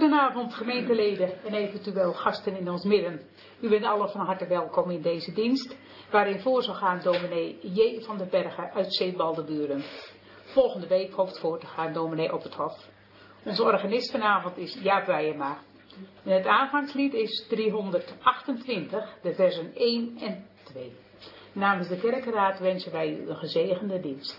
Goedenavond gemeenteleden en eventueel gasten in ons midden. U bent allen van harte welkom in deze dienst, waarin voor zal gaan dominee J. van den Bergen uit Zeebaldenburen. Volgende week hoopt voor te gaan dominee Op het Hof. Onze organist vanavond is Jaap Wijema. En het aanvangslied is 328, de versen 1 en 2. Namens de kerkenraad wensen wij u een gezegende dienst.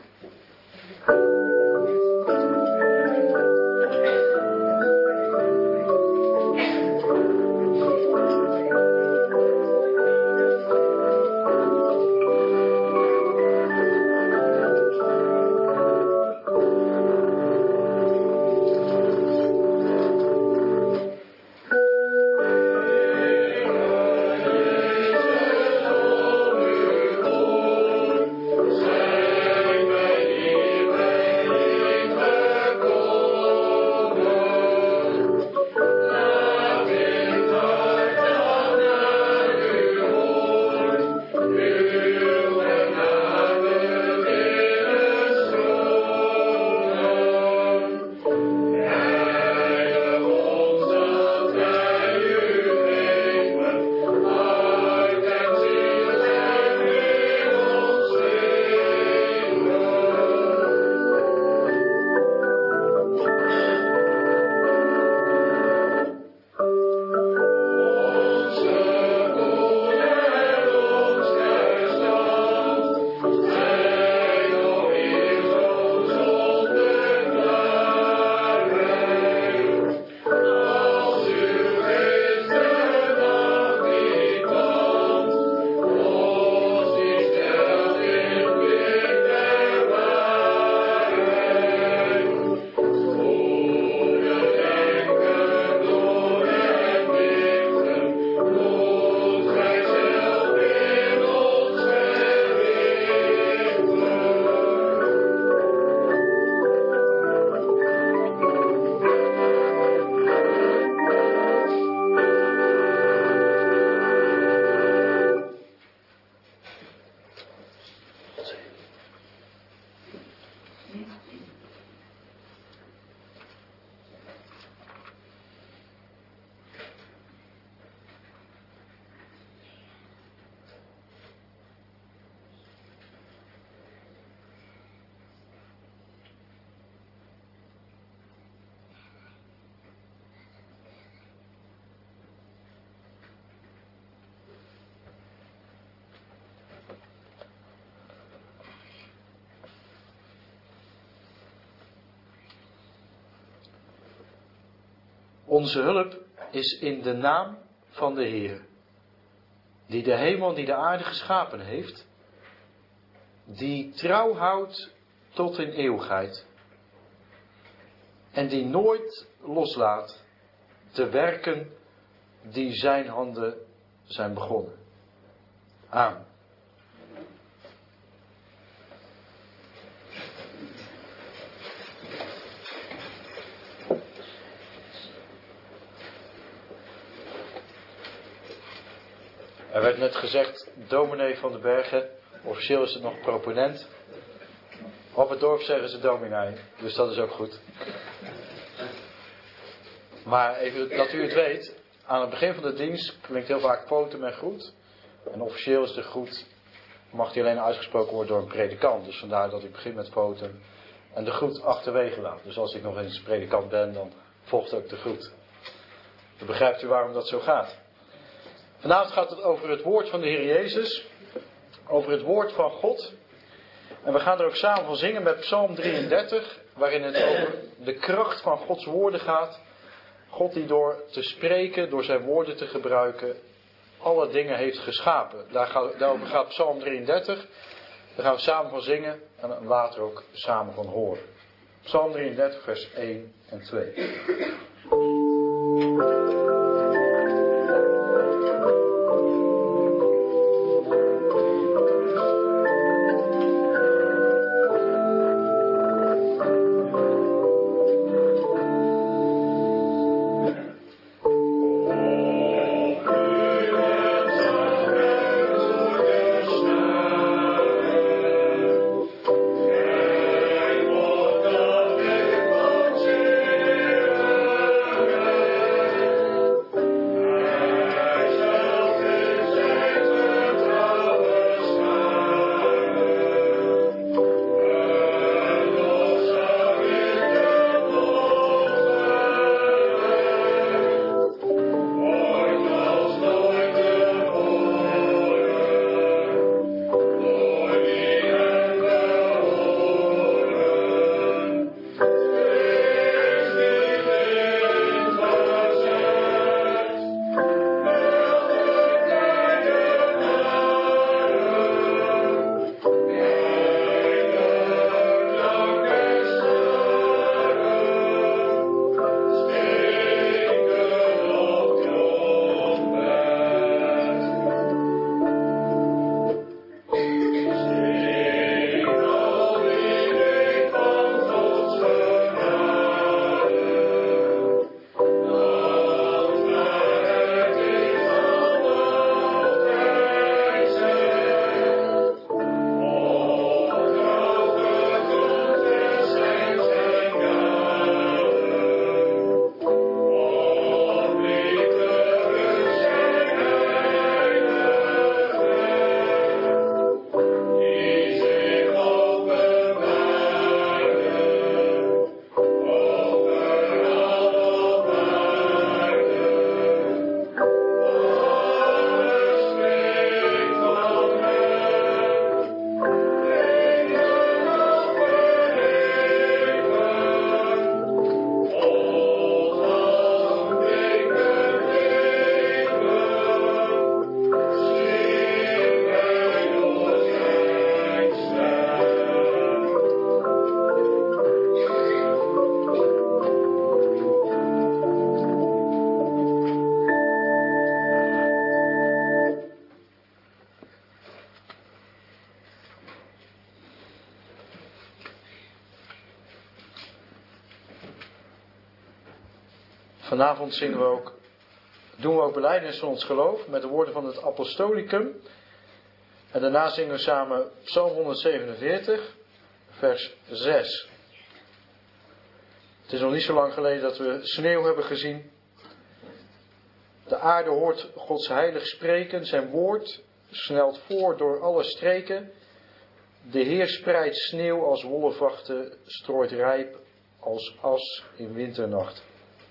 Onze hulp is in de naam van de Heer, die de hemel en die de aarde geschapen heeft, die trouw houdt tot in eeuwigheid en die nooit loslaat de werken die zijn handen zijn begonnen. Amen. Er werd net gezegd, dominee van den Bergen, officieel is het nog proponent. Op het dorp zeggen ze dominee, dus dat is ook goed. Maar even dat u het weet, aan het begin van de dienst klinkt heel vaak potem en groet. En officieel is de groet, mag die alleen uitgesproken worden door een predikant. Dus vandaar dat ik begin met potem en de groet achterwege laat. Dus als ik nog eens predikant ben, dan volgt ook de groet. Dan begrijpt u waarom dat zo gaat. Vanavond gaat het over het woord van de Heer Jezus. Over het woord van God. En we gaan er ook samen van zingen met Psalm 33. Waarin het over de kracht van Gods woorden gaat. God die door te spreken, door zijn woorden te gebruiken, alle dingen heeft geschapen. Daarover gaat Psalm 33. Daar gaan we samen van zingen en later ook samen van horen. Psalm 33 vers 1 en 2. Vanavond doen we ook belijdenis van ons geloof met de woorden van het Apostolicum. En daarna zingen we samen Psalm 147, vers 6. Het is nog niet zo lang geleden dat we sneeuw hebben gezien. De aarde hoort Gods heilig spreken, zijn woord snelt voor door alle streken. De Heer spreidt sneeuw als wollevachten, strooit rijp als as in winternacht.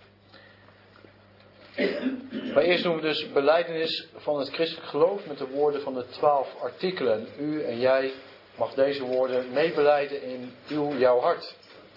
Maar eerst doen we dus belijdenis van het christelijk geloof met de woorden van de 12 artikelen. U en jij mag deze woorden meebelijden in jouw hart.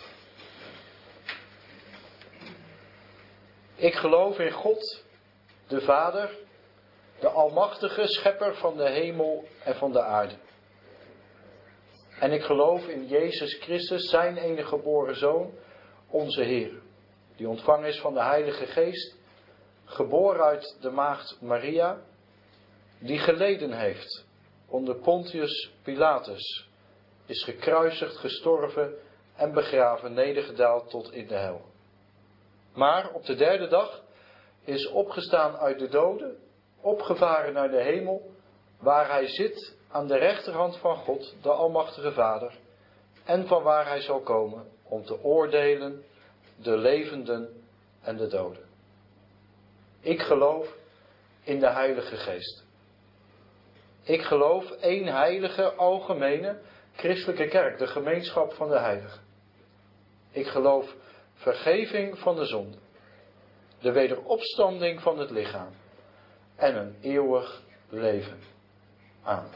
Ik geloof in God, de Vader, de almachtige schepper van de hemel en van de aarde. En ik geloof in Jezus Christus, zijn enige geboren Zoon, onze Heer, die ontvangen is van de Heilige Geest, geboren uit de maagd Maria, die geleden heeft onder Pontius Pilatus, is gekruisigd, gestorven en begraven, nedergedaald tot in de hel. Maar op de derde dag is opgestaan uit de doden, opgevaren naar de hemel, waar hij zit aan de rechterhand van God, de Almachtige Vader, en van waar hij zal komen om te oordelen de levenden en de doden. Ik geloof in de Heilige Geest. Ik geloof één heilige, algemene, christelijke kerk, de gemeenschap van de heiligen. Ik geloof vergeving van de zonde, de wederopstanding van het lichaam en een eeuwig leven. Amen.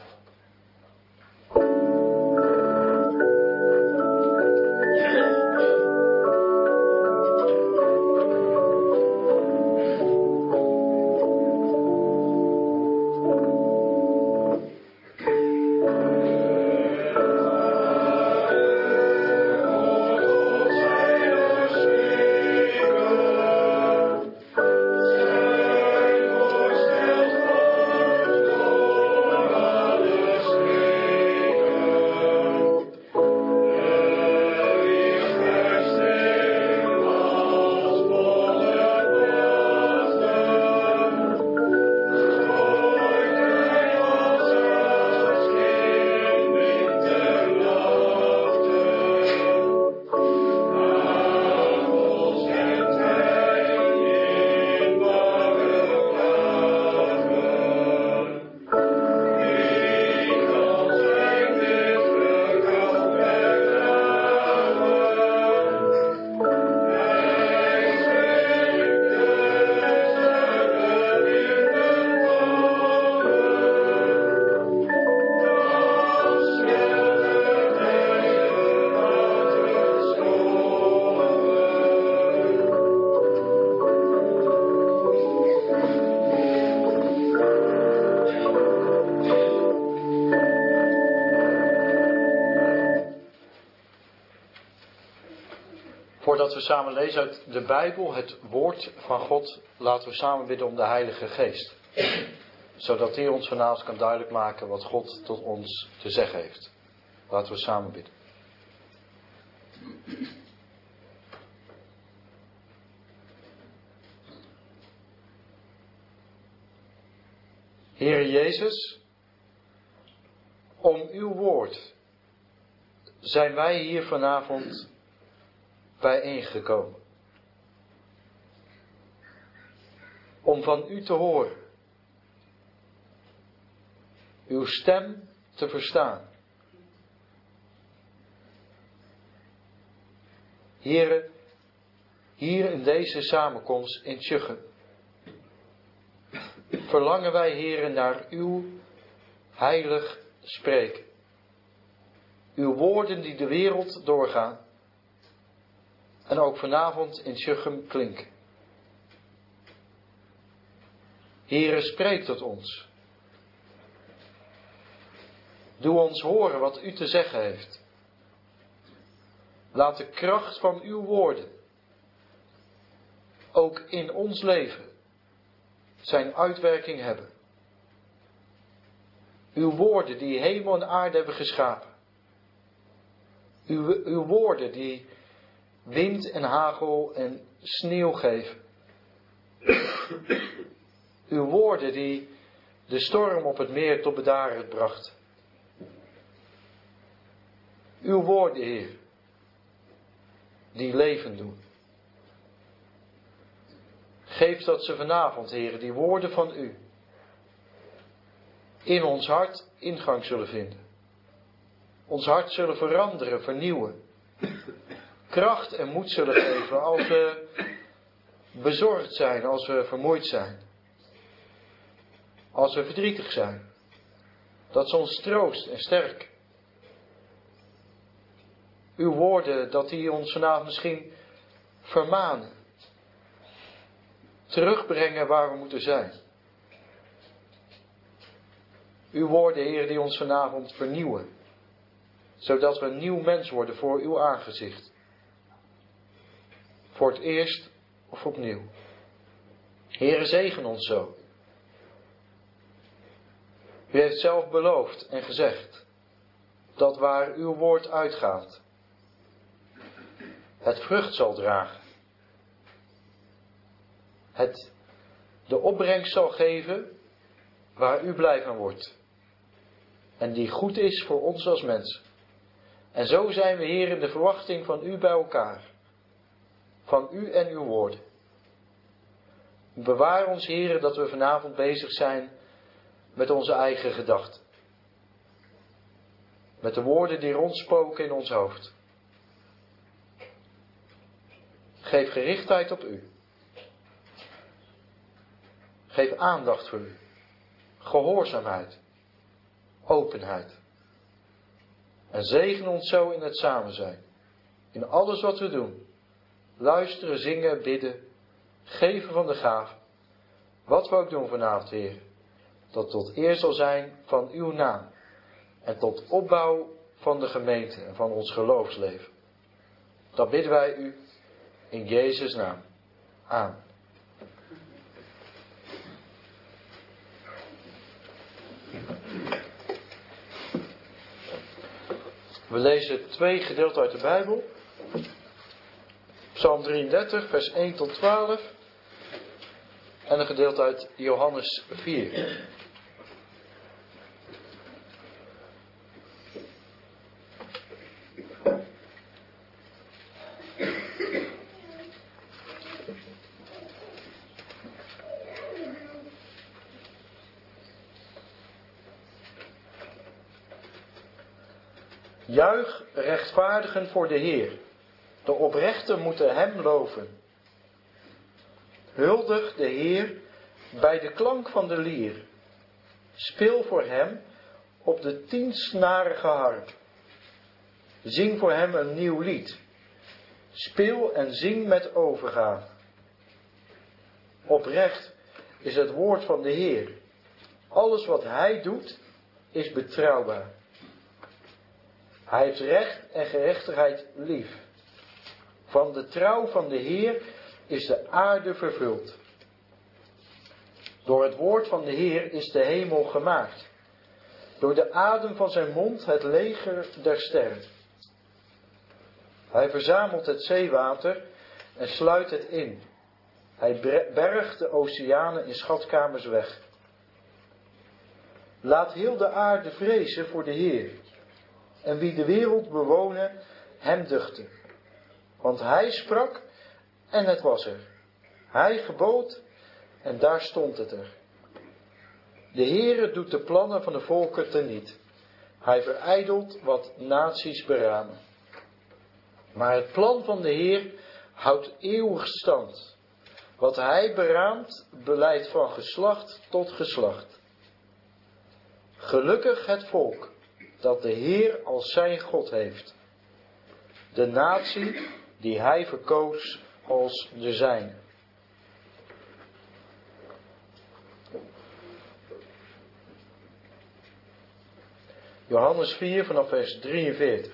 Voordat we samen lezen uit de Bijbel, het woord van God, laten we samen bidden om de Heilige Geest. Zodat hij ons vanavond kan duidelijk maken wat God tot ons te zeggen heeft. Laten we samen bidden. Heere Jezus, om uw woord zijn wij hier vanavond bijeengekomen. Om van u te horen. Uw stem te verstaan. Heere, hier in deze samenkomst in Tjuchem verlangen wij, Heere, naar uw heilig spreken. Uw woorden die de wereld doorgaan. En ook vanavond in Tjuchem klinken. Heere, spreek tot ons. Doe ons horen wat u te zeggen heeft. Laat de kracht van uw woorden ook in ons leven zijn uitwerking hebben. Uw woorden die hemel en aarde hebben geschapen. Uw woorden die wind en hagel en sneeuw geven. Uw woorden die de storm op het meer tot bedaren bracht. Uw woorden, Heer, die leven doen. Geef dat ze vanavond, Heer, die woorden van U in ons hart ingang zullen vinden. Ons hart zullen veranderen, vernieuwen. Kracht en moed zullen geven als we bezorgd zijn, als we vermoeid zijn. Als we verdrietig zijn. Dat ze ons troost en sterk. Uw woorden, dat die ons vanavond misschien vermanen. Terugbrengen waar we moeten zijn. Uw woorden, Heer, die ons vanavond vernieuwen. Zodat we een nieuw mens worden voor uw aangezicht. Voor het eerst of opnieuw. Heere, zegen ons zo. U heeft zelf beloofd en gezegd dat waar uw woord uitgaat, het vrucht zal dragen. Het de opbrengst zal geven waar u blij van wordt. En die goed is voor ons als mensen. En zo zijn we, Heer, in de verwachting van u bij elkaar. Van u en uw woorden. Bewaar ons, Heer, dat we vanavond bezig zijn met onze eigen gedachten. Met de woorden die rondspoken in ons hoofd. Geef gerichtheid op u. Geef aandacht voor u. Gehoorzaamheid. Openheid. En zegen ons zo in het samen zijn. In alles wat we doen. Luisteren, zingen, bidden. Geven van de gaven. Wat we ook doen vanavond, Heer. Dat tot eer zal zijn van uw naam. En tot opbouw van de gemeente en van ons geloofsleven. Dat bidden wij u in Jezus' naam. Amen. We lezen 2 gedeelten uit de Bijbel. Psalm 33, vers 1 tot 12. En een gedeelte uit Johannes 4. Juich rechtvaardigen voor de Heer. De oprechten moeten hem loven. Huldig de Heer bij de klank van de lier. Speel voor hem op de 10-snarige harp. Zing voor hem een nieuw lied. Speel en zing met overgave. Oprecht is het woord van de Heer. Alles wat hij doet is betrouwbaar. Hij heeft recht en gerechtigheid lief. Van de trouw van de Heer is de aarde vervuld. Door het woord van de Heer is de hemel gemaakt. Door de adem van zijn mond het leger der sterren. Hij verzamelt het zeewater en sluit het in. Hij bergt de oceanen in schatkamers weg. Laat heel de aarde vrezen voor de Heer. En wie de wereld bewonen, hem duchten. Want hij sprak en het was er. Hij gebood en daar stond het er. De Heere doet de plannen van de volken teniet. Hij verijdelt wat naties beramen. Maar het plan van de Heer houdt eeuwig stand. Wat hij beraamt, beleidt van geslacht tot geslacht. Gelukkig het volk dat de Heer als zijn God heeft. De natie die hij verkoos als de zijne. Johannes 4 vanaf vers 43.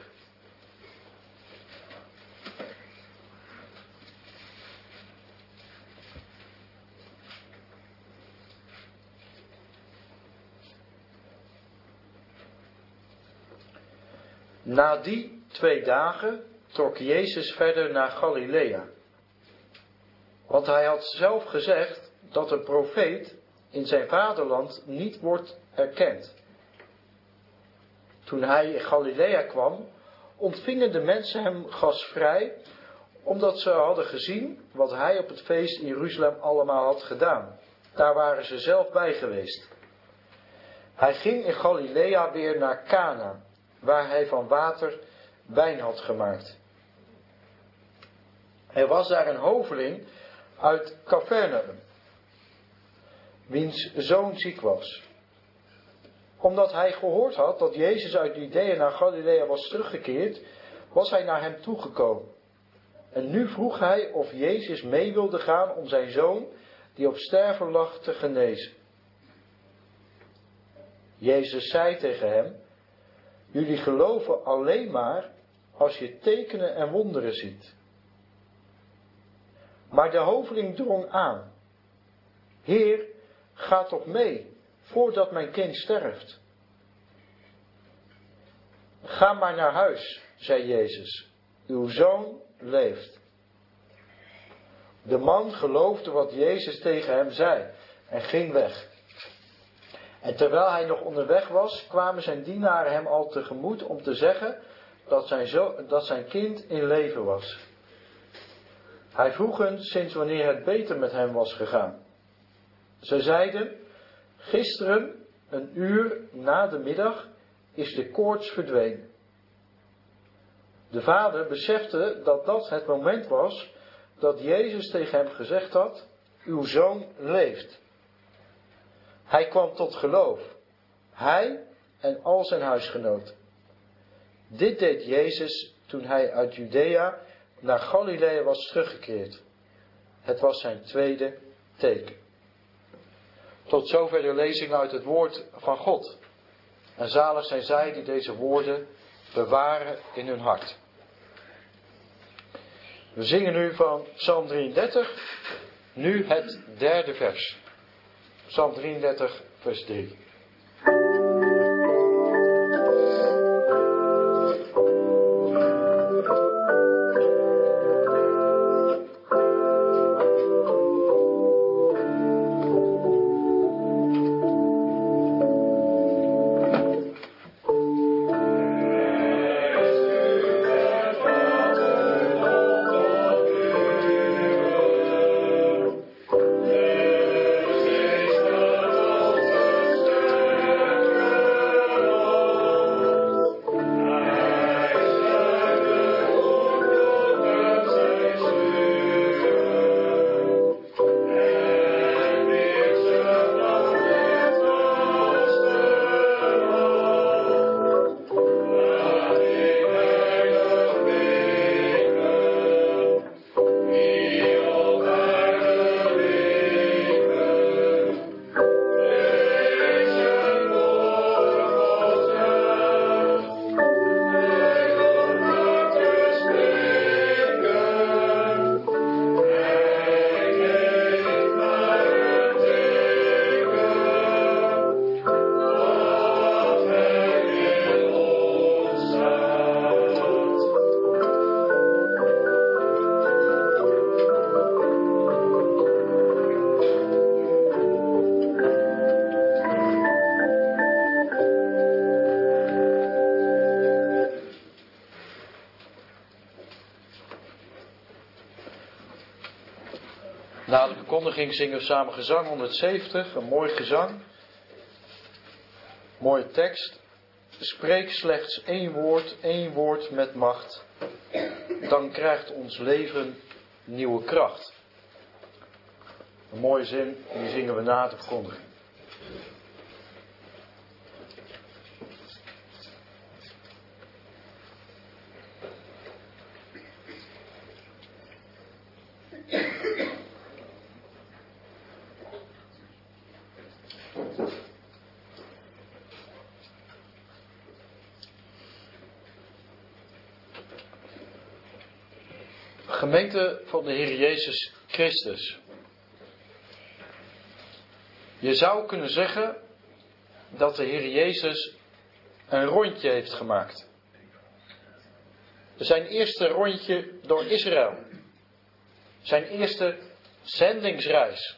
Na die 2 dagen trok Jezus verder naar Galilea. Want hij had zelf gezegd dat een profeet in zijn vaderland niet wordt erkend. Toen hij in Galilea kwam, ontvingen de mensen hem gastvrij, omdat ze hadden gezien wat hij op het feest in Jeruzalem allemaal had gedaan. Daar waren ze zelf bij geweest. Hij ging in Galilea weer naar Cana, waar hij van water wijn had gemaakt. Er was daar een hoveling uit Capernaum, wiens zoon ziek was. Omdat hij gehoord had dat Jezus uit Judea naar Galilea was teruggekeerd, was hij naar hem toegekomen. En nu vroeg hij of Jezus mee wilde gaan om zijn zoon, die op sterven lag, te genezen. Jezus zei tegen hem: jullie geloven alleen maar als je tekenen en wonderen ziet. Maar de hoveling drong aan: Heer, ga toch mee, voordat mijn kind sterft. Ga maar naar huis, zei Jezus, uw zoon leeft. De man geloofde wat Jezus tegen hem zei en ging weg. En terwijl hij nog onderweg was, kwamen zijn dienaren hem al tegemoet om te zeggen dat zijn kind in leven was. Hij vroeg hen sinds wanneer het beter met hem was gegaan. Ze zeiden: gisteren, een uur na de middag, is de koorts verdwenen. De vader besefte dat dat het moment was dat Jezus tegen hem gezegd had: uw zoon leeft. Hij kwam tot geloof, hij en al zijn huisgenoten. Dit deed Jezus toen hij uit Judea naar Galilea was teruggekeerd. Het was zijn tweede teken. Tot zover de lezing uit het woord van God. En zalig zijn zij die deze woorden bewaren in hun hart. We zingen nu van Psalm 33, nu het derde vers. Psalm 33, vers 3. Na de verkondiging zingen we samen gezang 170, een mooi gezang. Mooie tekst. Spreek slechts één woord met macht. Dan krijgt ons leven nieuwe kracht. Een mooie zin, die zingen we na de verkondiging. Gemeente van de Heer Jezus Christus. Je zou kunnen zeggen dat de Heer Jezus een rondje heeft gemaakt. Zijn eerste rondje door Israël. Zijn eerste zendingsreis.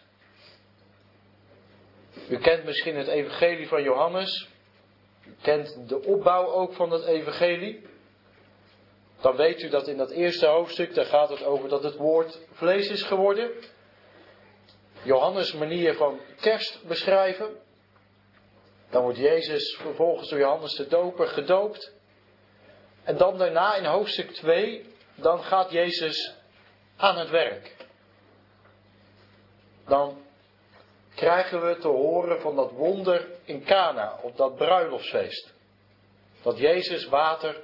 U kent misschien het evangelie van Johannes. U kent de opbouw ook van het evangelie. Dan weet u dat in dat eerste hoofdstuk, daar gaat het over dat het woord vlees is geworden. Johannes' manier van kerst beschrijven. Dan wordt Jezus vervolgens door Johannes de Doper gedoopt. En dan daarna in hoofdstuk 2, dan gaat Jezus aan het werk. Dan krijgen we te horen van dat wonder in Cana, op dat bruiloftsfeest. Dat Jezus water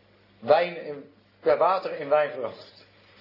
in wijn verandert.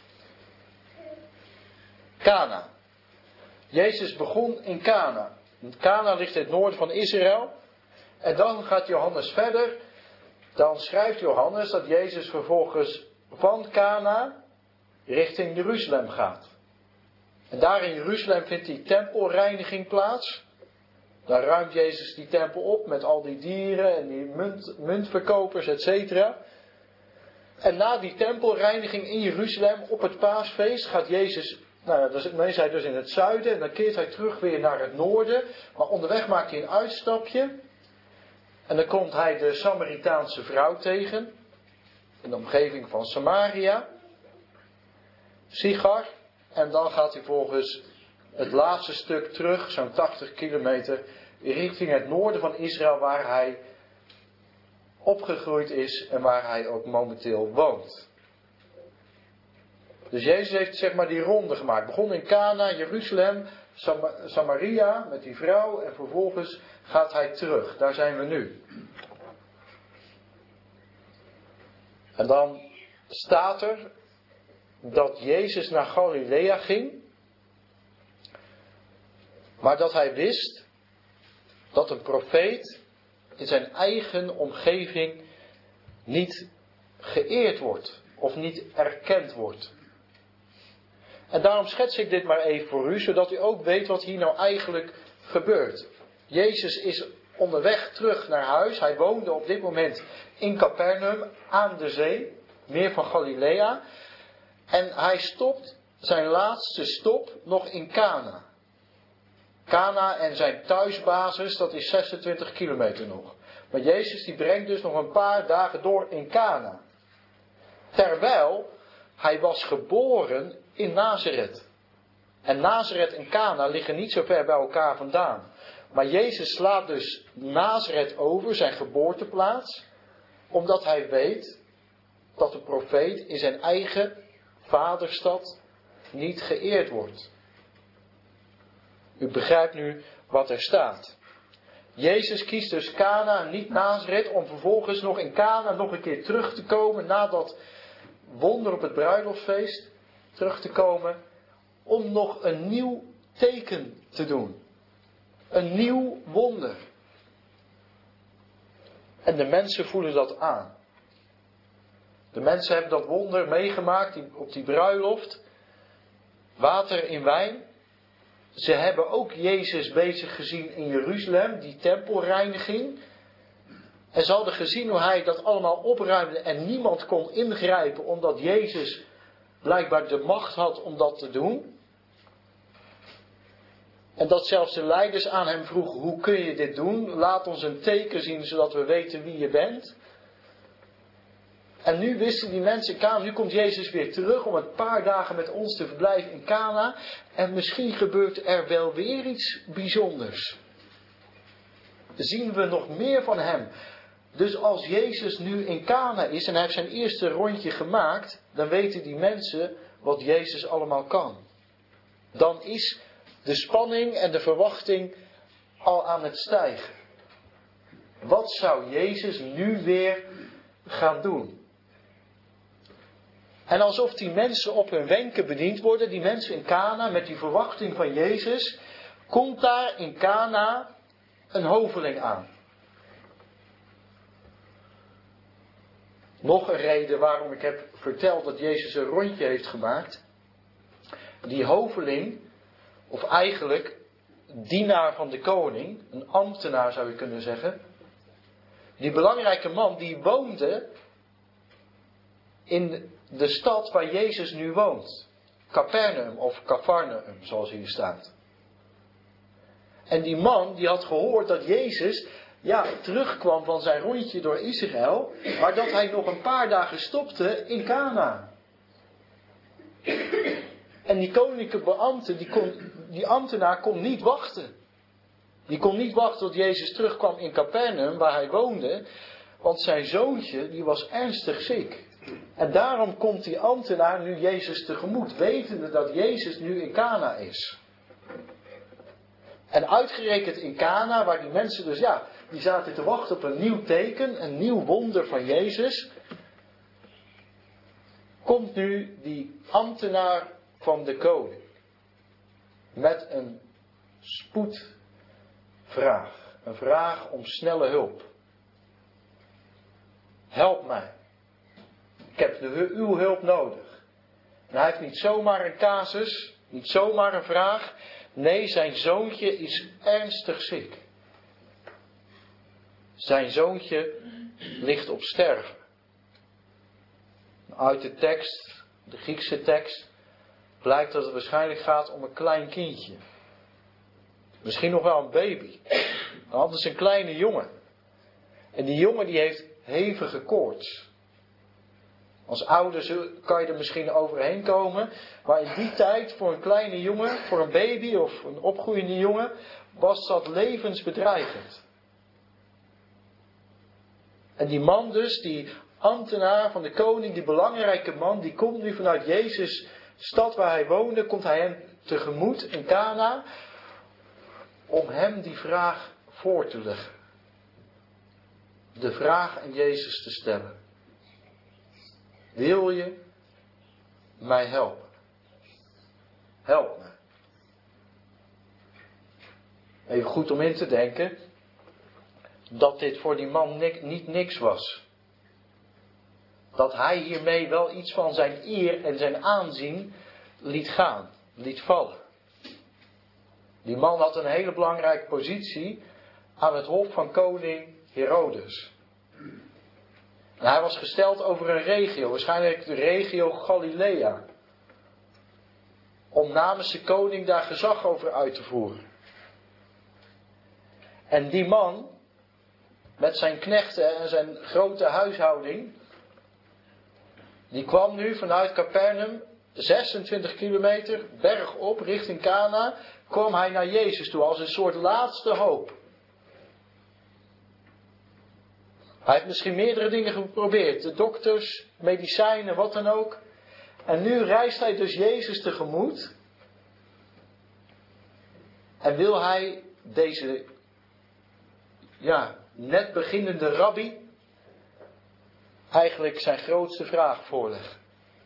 Cana. Jezus begon in Cana. Cana ligt in het noorden van Israël. En dan gaat Johannes verder. Dan schrijft Johannes dat Jezus vervolgens van Cana richting Jeruzalem gaat. En daar in Jeruzalem vindt die tempelreiniging plaats. Daar ruimt Jezus die tempel op met al die dieren en die muntverkopers, etc. En na die tempelreiniging in Jeruzalem op het paasfeest gaat Jezus, dan is hij dus in het zuiden en dan keert hij terug weer naar het noorden. Maar onderweg maakt hij een uitstapje. En dan komt hij de Samaritaanse vrouw tegen. In de omgeving van Samaria. Sigar. En dan gaat hij volgens het laatste stuk terug, zo'n 80 kilometer, richting het noorden van Israël, waar hij opgegroeid is en waar hij ook momenteel woont. Dus Jezus heeft zeg maar die ronde gemaakt. Begon in Cana, Jeruzalem, Samaria met die vrouw en vervolgens gaat hij terug. Daar zijn we nu. En dan staat er dat Jezus naar Galilea ging, maar dat hij wist dat een profeet in zijn eigen omgeving niet geëerd wordt of niet erkend wordt. En daarom schets ik dit maar even voor u, zodat u ook weet wat hier nou eigenlijk gebeurt. Jezus is onderweg terug naar huis. Hij woonde op dit moment in Capernaum aan de zee, meer van Galilea. En hij stopt, zijn laatste stop, nog in Cana. Cana en zijn thuisbasis, dat is 26 kilometer nog. Maar Jezus die brengt dus nog een paar dagen door in Cana. Terwijl hij was geboren in Nazareth. En Nazareth en Cana liggen niet zo ver bij elkaar vandaan. Maar Jezus slaat dus Nazareth over, zijn geboorteplaats, omdat hij weet dat de profeet in zijn eigen vaderstad niet geëerd wordt. U begrijpt nu wat er staat. Jezus kiest dus Cana, niet Nazareth, om vervolgens nog in Cana nog een keer terug te komen, na dat wonder op het bruiloftsfeest, terug te komen, om nog een nieuw teken te doen. Een nieuw wonder. En de mensen voelen dat aan. De mensen hebben dat wonder meegemaakt op die bruiloft. Water in wijn. Ze hebben ook Jezus bezig gezien in Jeruzalem, die tempelreiniging. En ze hadden gezien hoe hij dat allemaal opruimde en niemand kon ingrijpen, omdat Jezus blijkbaar de macht had om dat te doen. En dat zelfs de leiders aan hem vroegen, hoe kun je dit doen? Laat ons een teken zien, zodat we weten wie je bent. En nu wisten die mensen in Cana, nu komt Jezus weer terug om een paar dagen met ons te verblijven in Cana. En misschien gebeurt er wel weer iets bijzonders. Zien we nog meer van hem. Dus als Jezus nu in Cana is en hij heeft zijn eerste rondje gemaakt, dan weten die mensen wat Jezus allemaal kan. Dan is de spanning en de verwachting al aan het stijgen. Wat zou Jezus nu weer gaan doen? En alsof die mensen op hun wenken bediend worden, die mensen in Cana met die verwachting van Jezus, komt daar in Cana een hoveling aan. Nog een reden waarom ik heb verteld dat Jezus een rondje heeft gemaakt. Die hoveling, of eigenlijk dienaar van de koning, een ambtenaar zou je kunnen zeggen. Die belangrijke man die woonde in de stad waar Jezus nu woont. Capernaum of Capharnaum, zoals hier staat. En die man die had gehoord dat Jezus terugkwam van zijn rondje door Israël, maar dat hij nog een paar dagen stopte in Kana. En die koninklijke beambte, die ambtenaar kon niet wachten. Die kon niet wachten tot Jezus terugkwam in Capernaum, waar hij woonde, want zijn zoontje die was ernstig ziek. En daarom komt die ambtenaar nu Jezus tegemoet, wetende dat Jezus nu in Kana is. En uitgerekend in Kana, waar die mensen dus die zaten te wachten op een nieuw teken, een nieuw wonder van Jezus, komt nu die ambtenaar van de koning met een spoedvraag, een vraag om snelle hulp. Help mij. Ik heb uw hulp nodig. En hij heeft niet zomaar een casus, niet zomaar een vraag. Nee, zijn zoontje is ernstig ziek. Zijn zoontje ligt op sterven. Uit de tekst, de Griekse tekst, blijkt dat het waarschijnlijk gaat om een klein kindje. Misschien nog wel een baby. Anders een kleine jongen. En die jongen die heeft hevige koorts. Als ouders kan je er misschien overheen komen. Maar in die tijd voor een kleine jongen, voor een baby of een opgroeiende jongen, was dat levensbedreigend. En die man dus, die ambtenaar van de koning, die belangrijke man, die komt nu vanuit Jezus' stad waar hij woonde, komt hij hem tegemoet in Kana, om hem die vraag voor te leggen. De vraag aan Jezus te stellen. Wil je mij helpen? Help me. Even goed om in te denken dat dit voor die man niet niks was. Dat hij hiermee wel iets van zijn eer en zijn aanzien liet gaan, liet vallen. Die man had een hele belangrijke positie aan het hof van koning Herodes. En hij was gesteld over een regio, waarschijnlijk de regio Galilea. Om namens de koning daar gezag over uit te voeren. En die man, met zijn knechten en zijn grote huishouding, die kwam nu vanuit Capernaum, 26 kilometer, bergop, richting Kana, kwam hij naar Jezus toe als een soort laatste hoop. Hij heeft misschien meerdere dingen geprobeerd, de dokters, medicijnen, wat dan ook. En nu reist hij dus Jezus tegemoet. En wil hij deze, net beginnende rabbi eigenlijk zijn grootste vraag voorleggen.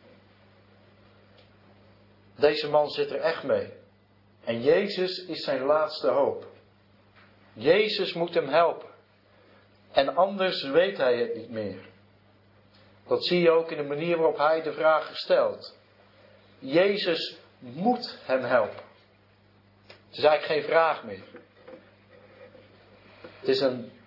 Deze man zit er echt mee. En Jezus is zijn laatste hoop. Jezus moet hem helpen. En anders weet hij het niet meer. Dat zie je ook in de manier waarop hij de vraag stelt. Jezus moet hem helpen. Het is eigenlijk geen vraag meer. Het is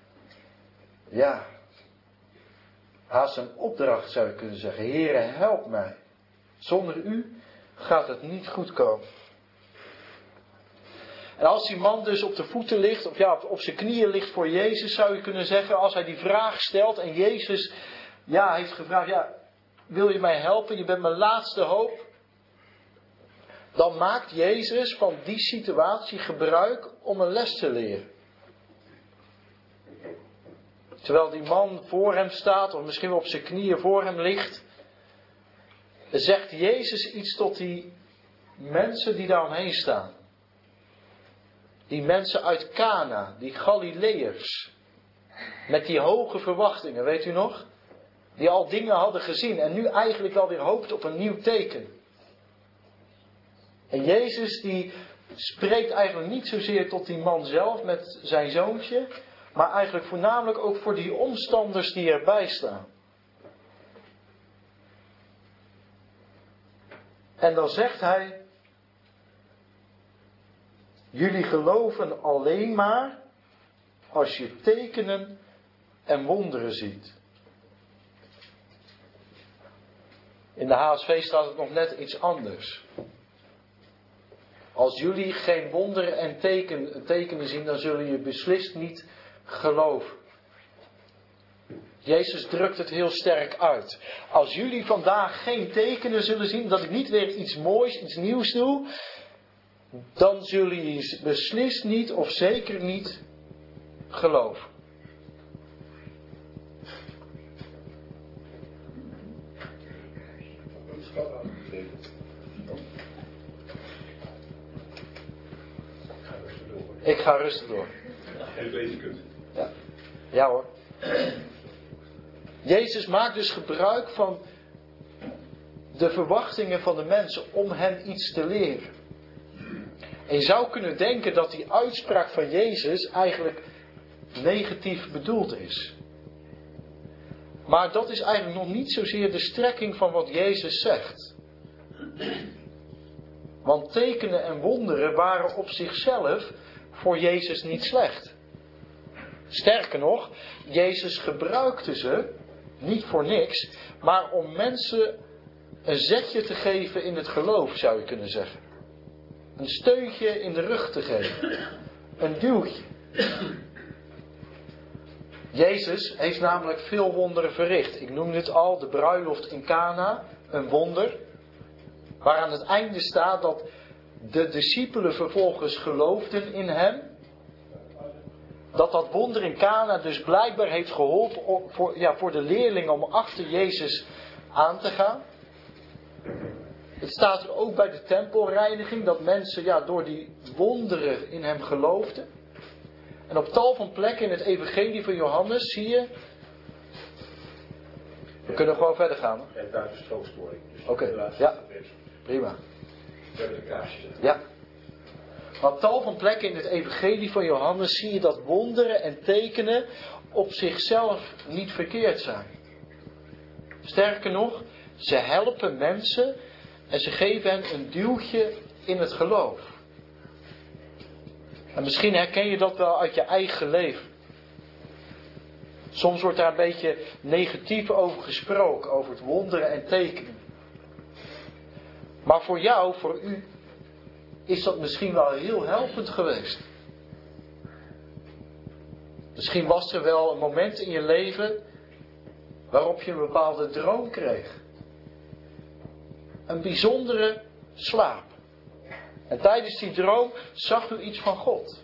haast een opdracht zou je kunnen zeggen. Heere, help mij. Zonder u gaat het niet goed komen. En als die man dus op de voeten ligt, of op zijn knieën ligt voor Jezus, zou je kunnen zeggen, als hij die vraag stelt en Jezus heeft gevraagd, wil je mij helpen, je bent mijn laatste hoop. Dan maakt Jezus van die situatie gebruik om een les te leren. Terwijl die man voor hem staat, of misschien wel op zijn knieën voor hem ligt, zegt Jezus iets tot die mensen die daar omheen staan. Die mensen uit Kana, die Galileërs, met die hoge verwachtingen, weet u nog? Die al dingen hadden gezien en nu eigenlijk wel weer hoopten op een nieuw teken. En Jezus die spreekt eigenlijk niet zozeer tot die man zelf met zijn zoontje, maar eigenlijk voornamelijk ook voor die omstanders die erbij staan. En dan zegt hij, jullie geloven alleen maar als je tekenen en wonderen ziet. In de HSV staat het nog net iets anders. Als jullie geen wonderen en tekenen zien, dan zullen je beslist niet geloven. Jezus drukt het heel sterk uit. Als jullie vandaag geen tekenen zullen zien, dat ik niet weer iets moois, iets nieuws doe, dan zullen je beslist niet of zeker niet geloven. Ik ga rustig door. Ja, ja hoor. Jezus maakt dus gebruik van de verwachtingen van de mensen om hen iets te leren. En je zou kunnen denken dat die uitspraak van Jezus eigenlijk negatief bedoeld is. Maar dat is eigenlijk nog niet zozeer de strekking van wat Jezus zegt. Want tekenen en wonderen waren op zichzelf voor Jezus niet slecht. Sterker nog, Jezus gebruikte ze, niet voor niks, maar om mensen een zetje te geven in het geloof, zou je kunnen zeggen. Een steuntje in de rug te geven. Een duwtje. Jezus heeft namelijk veel wonderen verricht. Ik noemde het al, de bruiloft in Cana, een wonder. Waar aan het einde staat dat de discipelen vervolgens geloofden in hem. Dat wonder in Cana dus blijkbaar heeft geholpen voor de leerlingen om achter Jezus aan te gaan. Het staat er ook bij de tempelreiniging dat mensen door die wonderen in hem geloofden. En op tal van plekken in het evangelie van Johannes zie je... We kunnen gewoon verder gaan. En daar is stroomstoring. Oké, ja. Prima. We hebben een kaarsje. Ja. Maar op tal van plekken in het evangelie van Johannes zie je dat wonderen en tekenen op zichzelf niet verkeerd zijn. Sterker nog, ze helpen mensen en ze geven hen een duwtje in het geloof. En misschien herken je dat wel uit je eigen leven. Soms wordt daar een beetje negatief over gesproken, over het wonderen en tekenen. Maar voor jou, voor u, is dat misschien wel heel helpend geweest. Misschien was er wel een moment in je leven waarop je een bepaalde droom kreeg. Een bijzondere slaap. En tijdens die droom zag u iets van God.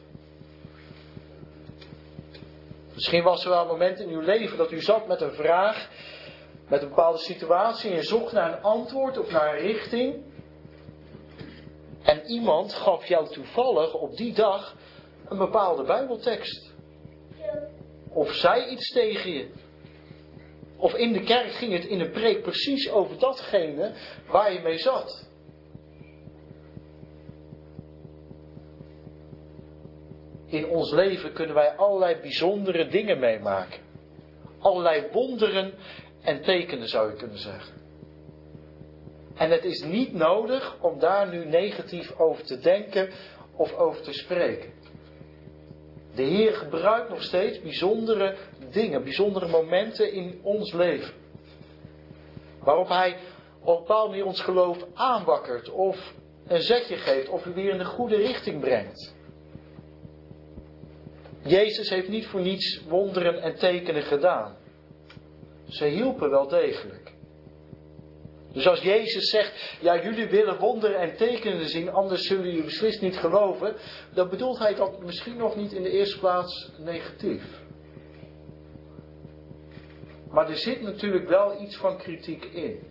Misschien was er wel een moment in uw leven dat u zat met een vraag, met een bepaalde situatie en je zocht naar een antwoord of naar een richting. En iemand gaf jou toevallig op die dag een bepaalde Bijbeltekst. Of zei iets tegen je. Of in de kerk ging het in een preek precies over datgene waar je mee zat. In ons leven kunnen wij allerlei bijzondere dingen meemaken. Allerlei wonderen en tekenen zou je kunnen zeggen. En het is niet nodig om daar nu negatief over te denken of over te spreken. De Heer gebruikt nog steeds bijzondere dingen, bijzondere momenten in ons leven. Waarop Hij op een bepaalde manier ons geloof aanwakkert of een zetje geeft of weer in de goede richting brengt. Jezus heeft niet voor niets wonderen en tekenen gedaan. Ze hielpen wel degelijk. Dus als Jezus zegt, ja jullie willen wonderen en tekenen zien, anders zullen jullie beslist niet geloven, dan bedoelt hij dat misschien nog niet in de eerste plaats negatief. Maar er zit natuurlijk wel iets van kritiek in.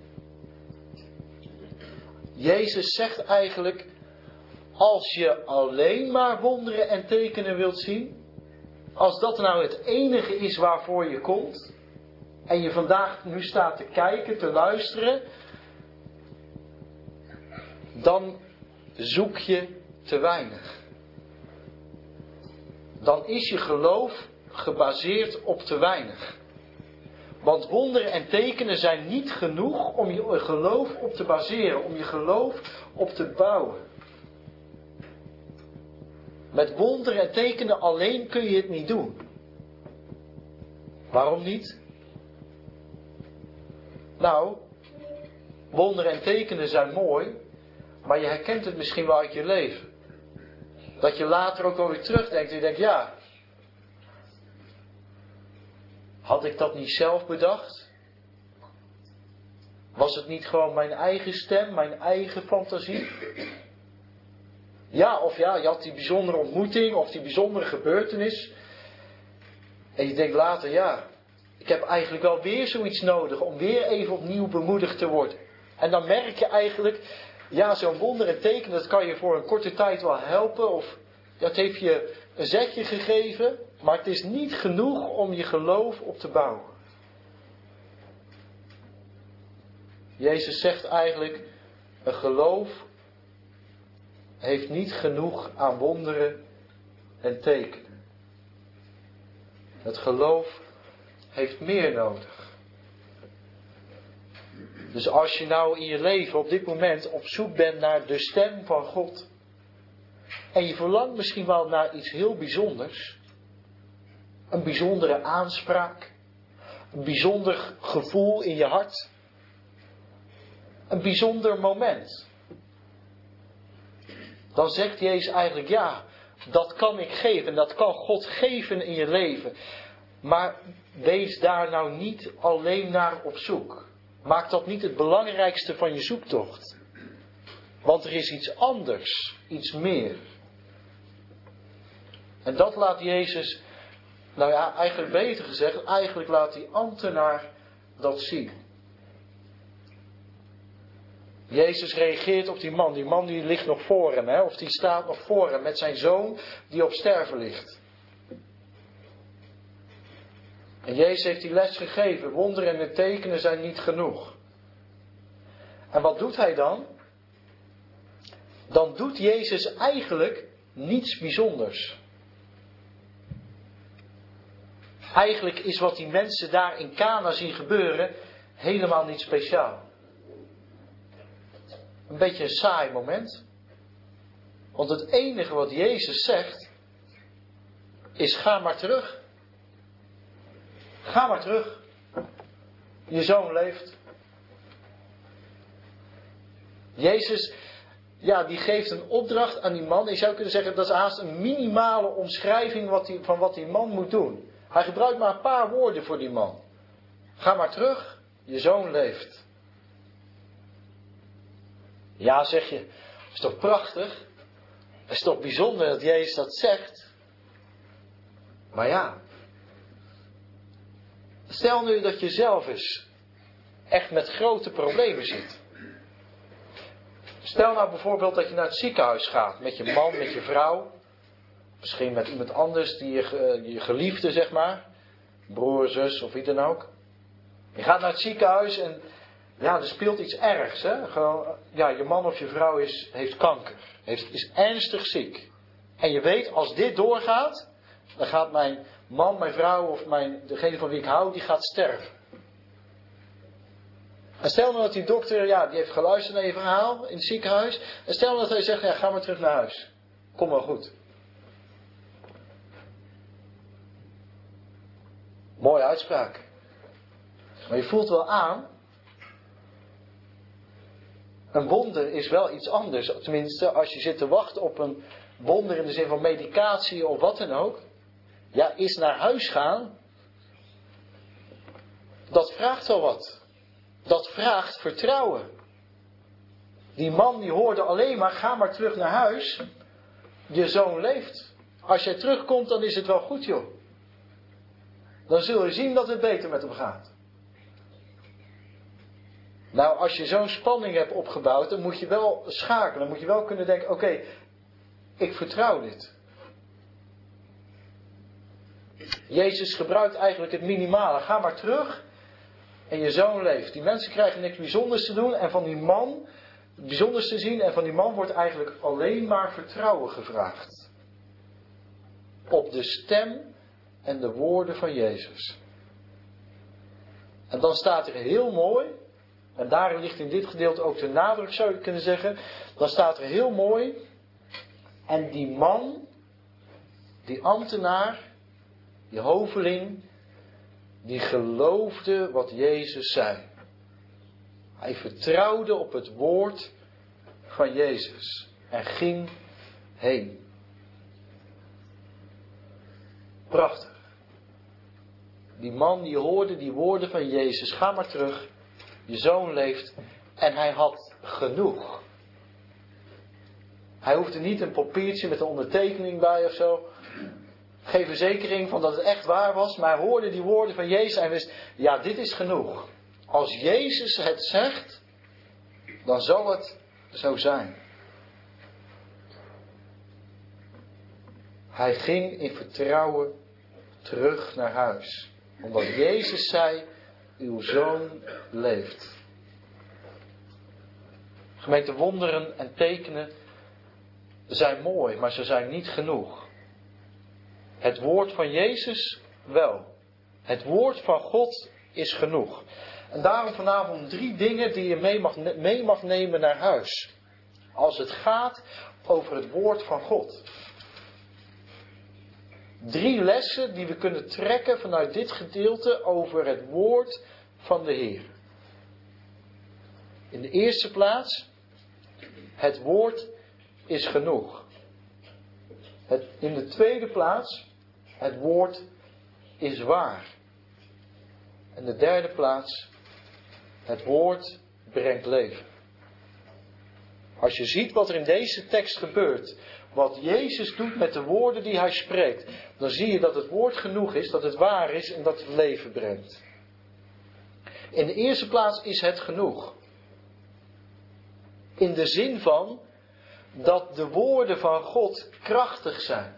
Jezus zegt eigenlijk, als je alleen maar wonderen en tekenen wilt zien, als dat nou het enige is waarvoor je komt, en je vandaag nu staat te kijken, te luisteren, dan zoek je te weinig. Dan is je geloof gebaseerd op te weinig. Want wonderen en tekenen zijn niet genoeg om je geloof op te baseren, om je geloof op te bouwen. Met wonderen en tekenen alleen kun je het niet doen. Waarom niet? Nou, Wonderen en tekenen zijn mooi, maar je herkent het misschien wel uit je leven. Dat je later ook wel weer terugdenkt en je denkt, ja, had ik dat niet zelf bedacht? Was het niet gewoon mijn eigen stem, mijn eigen fantasie? Ja, of ja, je had die bijzondere ontmoeting of die bijzondere gebeurtenis. En je denkt later, ja, ik heb eigenlijk wel weer zoiets nodig om weer even opnieuw bemoedigd te worden. En dan merk je eigenlijk, ja, zo'n wonder en teken, dat kan je voor een korte tijd wel helpen. Of dat heeft je een zetje gegeven, maar het is niet genoeg om je geloof op te bouwen. Jezus zegt eigenlijk, een geloof heeft niet genoeg aan wonderen en tekenen. Het geloof heeft meer nodig. Dus als je nou in je leven op dit moment op zoek bent naar de stem van God. En je verlangt misschien wel naar iets heel bijzonders. Een bijzondere aanspraak. Een bijzonder gevoel in je hart. Een bijzonder moment. Dan zegt Jezus eigenlijk, ja, dat kan ik geven. En dat kan God geven in je leven. Maar wees daar nou niet alleen naar op zoek. Maak dat niet het belangrijkste van je zoektocht. Want er is iets anders, iets meer. En dat laat Jezus, nou ja, eigenlijk beter gezegd, eigenlijk laat die ambtenaar dat zien. Jezus reageert op die man. Die man die ligt nog voor hem, hè? Of die staat nog voor hem met zijn zoon die op sterven ligt. En Jezus heeft die les gegeven. Wonderen en tekenen zijn niet genoeg. En wat doet hij dan? Dan doet Jezus eigenlijk niets bijzonders. Eigenlijk is wat die mensen daar in Kana zien gebeuren helemaal niet speciaal. Een beetje een saai moment. Want het enige wat Jezus zegt is ga maar terug. Ga maar terug. Je zoon leeft. Jezus, ja, die geeft een opdracht aan die man. Je zou kunnen zeggen, dat is haast een minimale omschrijving van wat die man moet doen. Hij gebruikt maar een paar woorden voor die man. Ga maar terug, je zoon leeft. Ja, zeg je, is toch prachtig? Het is toch bijzonder dat Jezus dat zegt? Maar ja, stel nu dat je zelf eens echt met grote problemen zit. Stel nou bijvoorbeeld dat je naar het ziekenhuis gaat met je man, met je vrouw. Misschien met iemand anders, je geliefde zeg maar. Broer, zus of wie dan ook. Je gaat naar het ziekenhuis en ja, er speelt iets ergs. Hè? Gewoon, ja, je man of je vrouw heeft kanker. Is ernstig ziek. En je weet, als dit doorgaat, dan gaat mijn man, mijn vrouw of degene van wie ik hou, die gaat sterven. En stel nou dat die dokter, ja, die heeft geluisterd naar je verhaal in het ziekenhuis. En stel nou dat hij zegt, ja, ga maar terug naar huis. Kom wel goed. Mooie uitspraak. Maar je voelt wel aan. Een wonder is wel iets anders. Tenminste, als je zit te wachten op een wonder in de zin van medicatie of wat dan ook. Ja, is naar huis gaan. Dat vraagt wel wat. Dat vraagt vertrouwen. Die man die hoorde alleen maar, ga maar terug naar huis. Je zoon leeft. Als jij terugkomt, dan is het wel goed, joh. Dan zul je zien dat het beter met hem gaat. Nou, als je zo'n spanning hebt opgebouwd, dan moet je wel schakelen. Dan moet je wel kunnen denken, oké, ik vertrouw dit. Jezus gebruikt eigenlijk het minimale. Ga maar terug en je zoon leeft. Die mensen krijgen niks bijzonders te doen en van die man, bijzonders te zien. En van die man wordt eigenlijk alleen maar vertrouwen gevraagd. Op de stem en de woorden van Jezus. En dan staat er heel mooi, en daarin ligt in dit gedeelte ook de nadruk, zou je kunnen zeggen. Dan staat er heel mooi, en die man, die ambtenaar, die hoveling, die geloofde wat Jezus zei. Hij vertrouwde op het woord van Jezus en ging heen. Prachtig. Die man die hoorde die woorden van Jezus. Ga maar terug. Je zoon leeft. En hij had genoeg. Hij hoefde niet een papiertje met een ondertekening bij of zo. Geen verzekering van dat het echt waar was. Maar hij hoorde die woorden van Jezus en wist, ja, dit is genoeg. Als Jezus het zegt, dan zal het zo zijn. Hij ging in vertrouwen terug naar huis. Omdat Jezus zei, uw zoon leeft. Gemeente, wonderen en tekenen zijn mooi, maar ze zijn niet genoeg. Het woord van Jezus wel. Het woord van God is genoeg. En daarom vanavond 3 dingen die je mee mag nemen naar huis. Als het gaat over het woord van God. 3 lessen die we kunnen trekken vanuit dit gedeelte over het woord van de Heer. In de eerste plaats, het woord is genoeg. In de tweede plaats, het woord is waar. En de derde plaats, het woord brengt leven. Als je ziet wat er in deze tekst gebeurt, wat Jezus doet met de woorden die hij spreekt, dan zie je dat het woord genoeg is, dat het waar is en dat het leven brengt. In de eerste plaats is het genoeg. In de zin van dat de woorden van God krachtig zijn.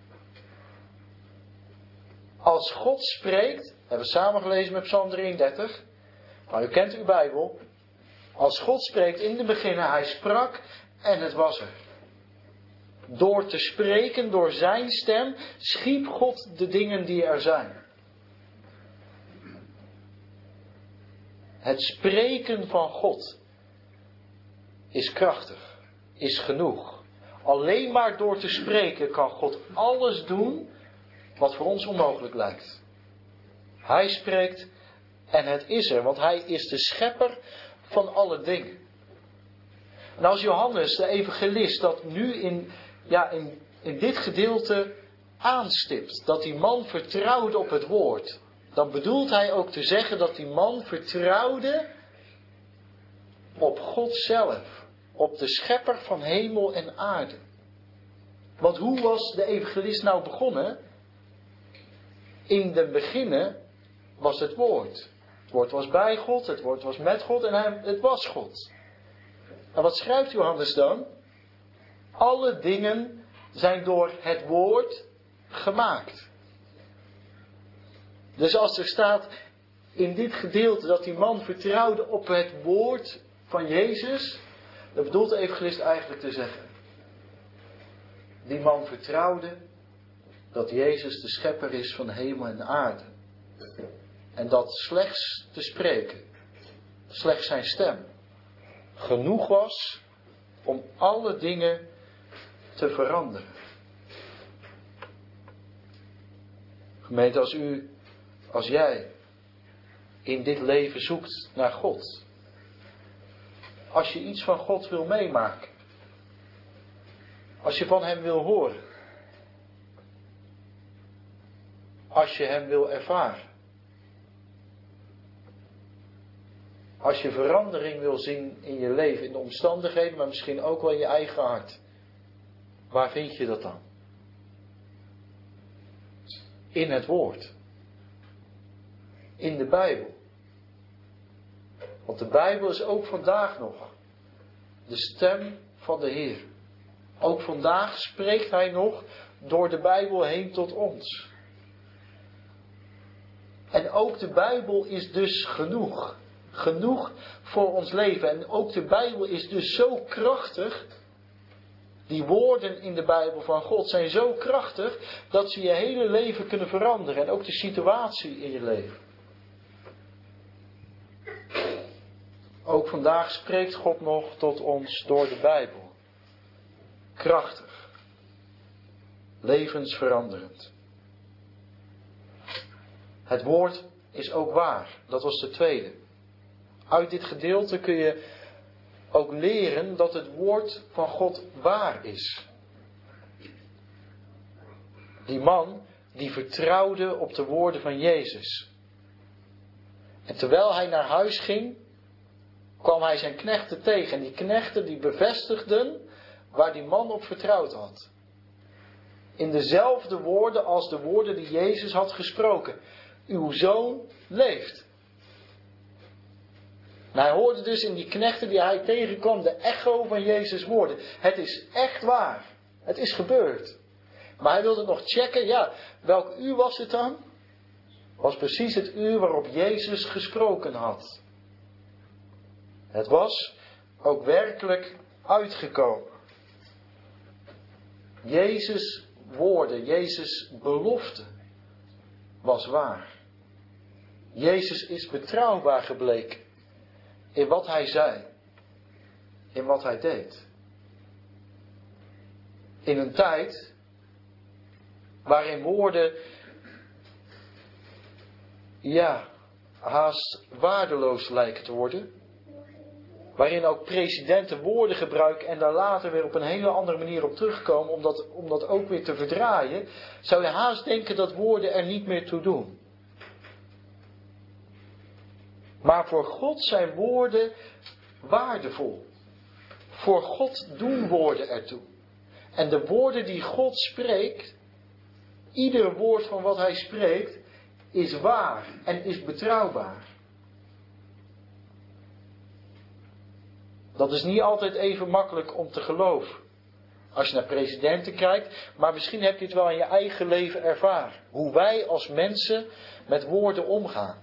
Als God spreekt, hebben we samen gelezen met Psalm 33, maar u kent uw Bijbel. Als God spreekt in de beginnen, hij sprak en het was er. Door te spreken, door zijn stem, schiep God de dingen die er zijn. Het spreken van God is krachtig, is genoeg. Alleen maar door te spreken kan God alles doen wat voor ons onmogelijk lijkt. Hij spreekt en het is er, want hij is de schepper van alle dingen. En als Johannes, de evangelist, dat nu in dit gedeelte aanstipt, dat die man vertrouwde op het woord, dan bedoelt hij ook te zeggen dat die man vertrouwde op God zelf, op de schepper van hemel en aarde. Want hoe was de evangelist nou begonnen? In den beginnen was het woord. Het woord was bij God, het woord was met God en het was God. En wat schrijft Johannes dan? Alle dingen zijn door het woord gemaakt. Dus als er staat in dit gedeelte dat die man vertrouwde op het woord van Jezus, dan bedoelt de evangelist eigenlijk te zeggen: die man vertrouwde dat Jezus de schepper is van hemel en aarde. En dat slechts te spreken, slechts zijn stem, genoeg was om alle dingen te veranderen. Gemeente, als jij in dit leven zoekt naar God, als je iets van God wil meemaken, als je van hem wil horen, als je hem wil ervaren, als je verandering wil zien in je leven, in de omstandigheden, maar misschien ook wel in je eigen hart, waar vind je dat dan? In het woord. In de Bijbel. Want de Bijbel is ook vandaag nog de stem van de Heer. Ook vandaag spreekt hij nog door de Bijbel heen tot ons. En ook de Bijbel is dus genoeg. Genoeg voor ons leven. En ook de Bijbel is dus zo krachtig. Die woorden in de Bijbel van God zijn zo krachtig dat ze je hele leven kunnen veranderen. En ook de situatie in je leven. Ook vandaag spreekt God nog tot ons door de Bijbel. Krachtig. Levensveranderend. Het woord is ook waar. Dat was de tweede. Uit dit gedeelte kun je ook leren dat het woord van God waar is. Die man die vertrouwde op de woorden van Jezus. En terwijl hij naar huis ging, kwam hij zijn knechten tegen. En die knechten die bevestigden waar die man op vertrouwd had. In dezelfde woorden als de woorden die Jezus had gesproken. Uw zoon leeft. En hij hoorde dus in die knechten die hij tegenkwam de echo van Jezus' woorden. Het is echt waar. Het is gebeurd. Maar hij wilde nog checken, ja, welk uur was het dan? Was precies het uur waarop Jezus gesproken had. Het was ook werkelijk uitgekomen. Jezus' woorden, Jezus' belofte was waar. Jezus is betrouwbaar gebleken in wat hij zei, in wat hij deed. In een tijd waarin woorden, haast waardeloos lijken te worden. Waarin ook presidenten woorden gebruiken en daar later weer op een hele andere manier op terugkomen om dat ook weer te verdraaien. Zou je haast denken dat woorden er niet meer toe doen. Maar voor God zijn woorden waardevol. Voor God doen woorden ertoe. En de woorden die God spreekt, ieder woord van wat hij spreekt, is waar en is betrouwbaar. Dat is niet altijd even makkelijk om te geloven. Als je naar presidenten kijkt, maar misschien heb je het wel in je eigen leven ervaren. Hoe wij als mensen met woorden omgaan.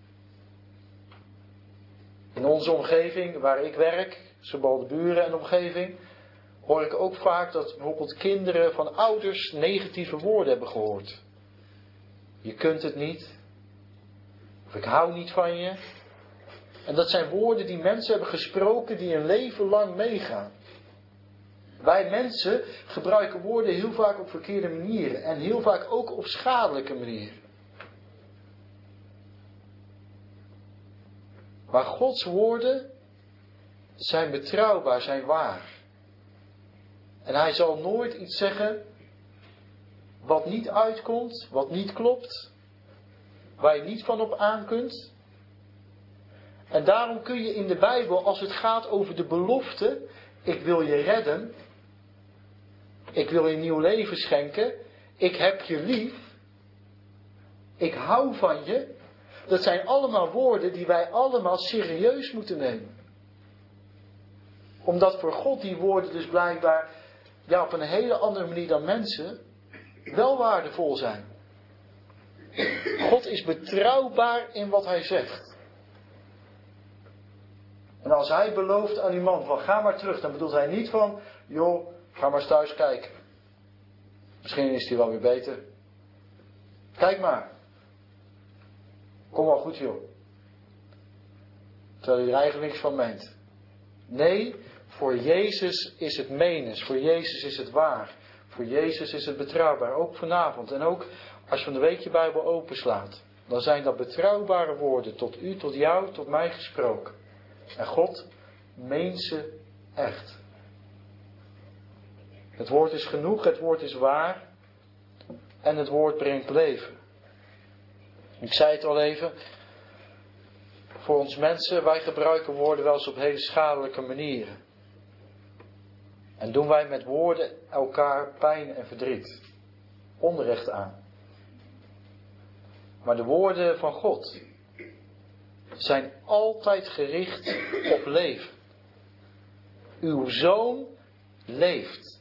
In onze omgeving, waar ik werk, Sebaldeburen en omgeving, hoor ik ook vaak dat bijvoorbeeld kinderen van ouders negatieve woorden hebben gehoord. Je kunt het niet. Of ik hou niet van je. En dat zijn woorden die mensen hebben gesproken die een leven lang meegaan. Wij mensen gebruiken woorden heel vaak op verkeerde manieren. En heel vaak ook op schadelijke manieren. Maar Gods woorden zijn betrouwbaar, zijn waar. En hij zal nooit iets zeggen wat niet uitkomt, wat niet klopt. Waar je niet van op aan kunt. En daarom kun je in de Bijbel, als het gaat over de belofte, ik wil je redden, ik wil je nieuw leven schenken, ik heb je lief, ik hou van je. Dat zijn allemaal woorden die wij allemaal serieus moeten nemen. Omdat voor God die woorden dus blijkbaar op een hele andere manier dan mensen wel waardevol zijn. God is betrouwbaar in wat hij zegt. En als hij belooft aan die man van ga maar terug, dan bedoelt hij niet van, joh, ga maar eens thuis kijken. Misschien is hij wel weer beter. Kijk maar. Kom wel goed joh. Terwijl hij er eigenlijk niks van meent. Nee, voor Jezus is het menens. Voor Jezus is het waar. Voor Jezus is het betrouwbaar. Ook vanavond. En ook als je van de week je Bijbel openslaat. Dan zijn dat betrouwbare woorden tot u, tot jou, tot mij gesproken. En God meent ze echt. Het woord is genoeg, het woord is waar. En het woord brengt leven. Ik zei het al even. Voor ons mensen, wij gebruiken woorden wel eens op hele schadelijke manieren. En doen wij met woorden elkaar pijn en verdriet. Onrecht aan. Maar de woorden van God zijn altijd gericht op leven. Uw zoon leeft.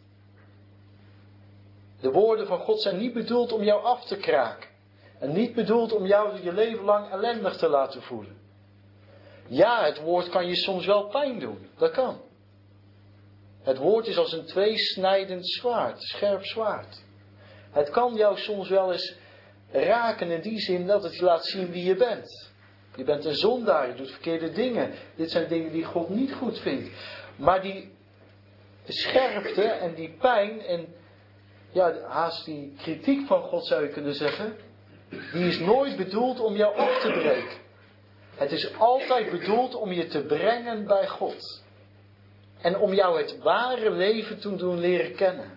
De woorden van God zijn niet bedoeld om jou af te kraken. En niet bedoeld om jou je leven lang ellendig te laten voelen. Ja, het woord kan je soms wel pijn doen. Dat kan. Het woord is als een tweesnijdend zwaard, scherp zwaard. Het kan jou soms wel eens raken in die zin dat het je laat zien wie je bent. Je bent een zondaar, je doet verkeerde dingen. Dit zijn dingen die God niet goed vindt. Maar die scherpte en die pijn en haast die kritiek van God zou je kunnen zeggen, die is nooit bedoeld om jou op te breken. Het is altijd bedoeld om je te brengen bij God. En om jou het ware leven te doen leren kennen.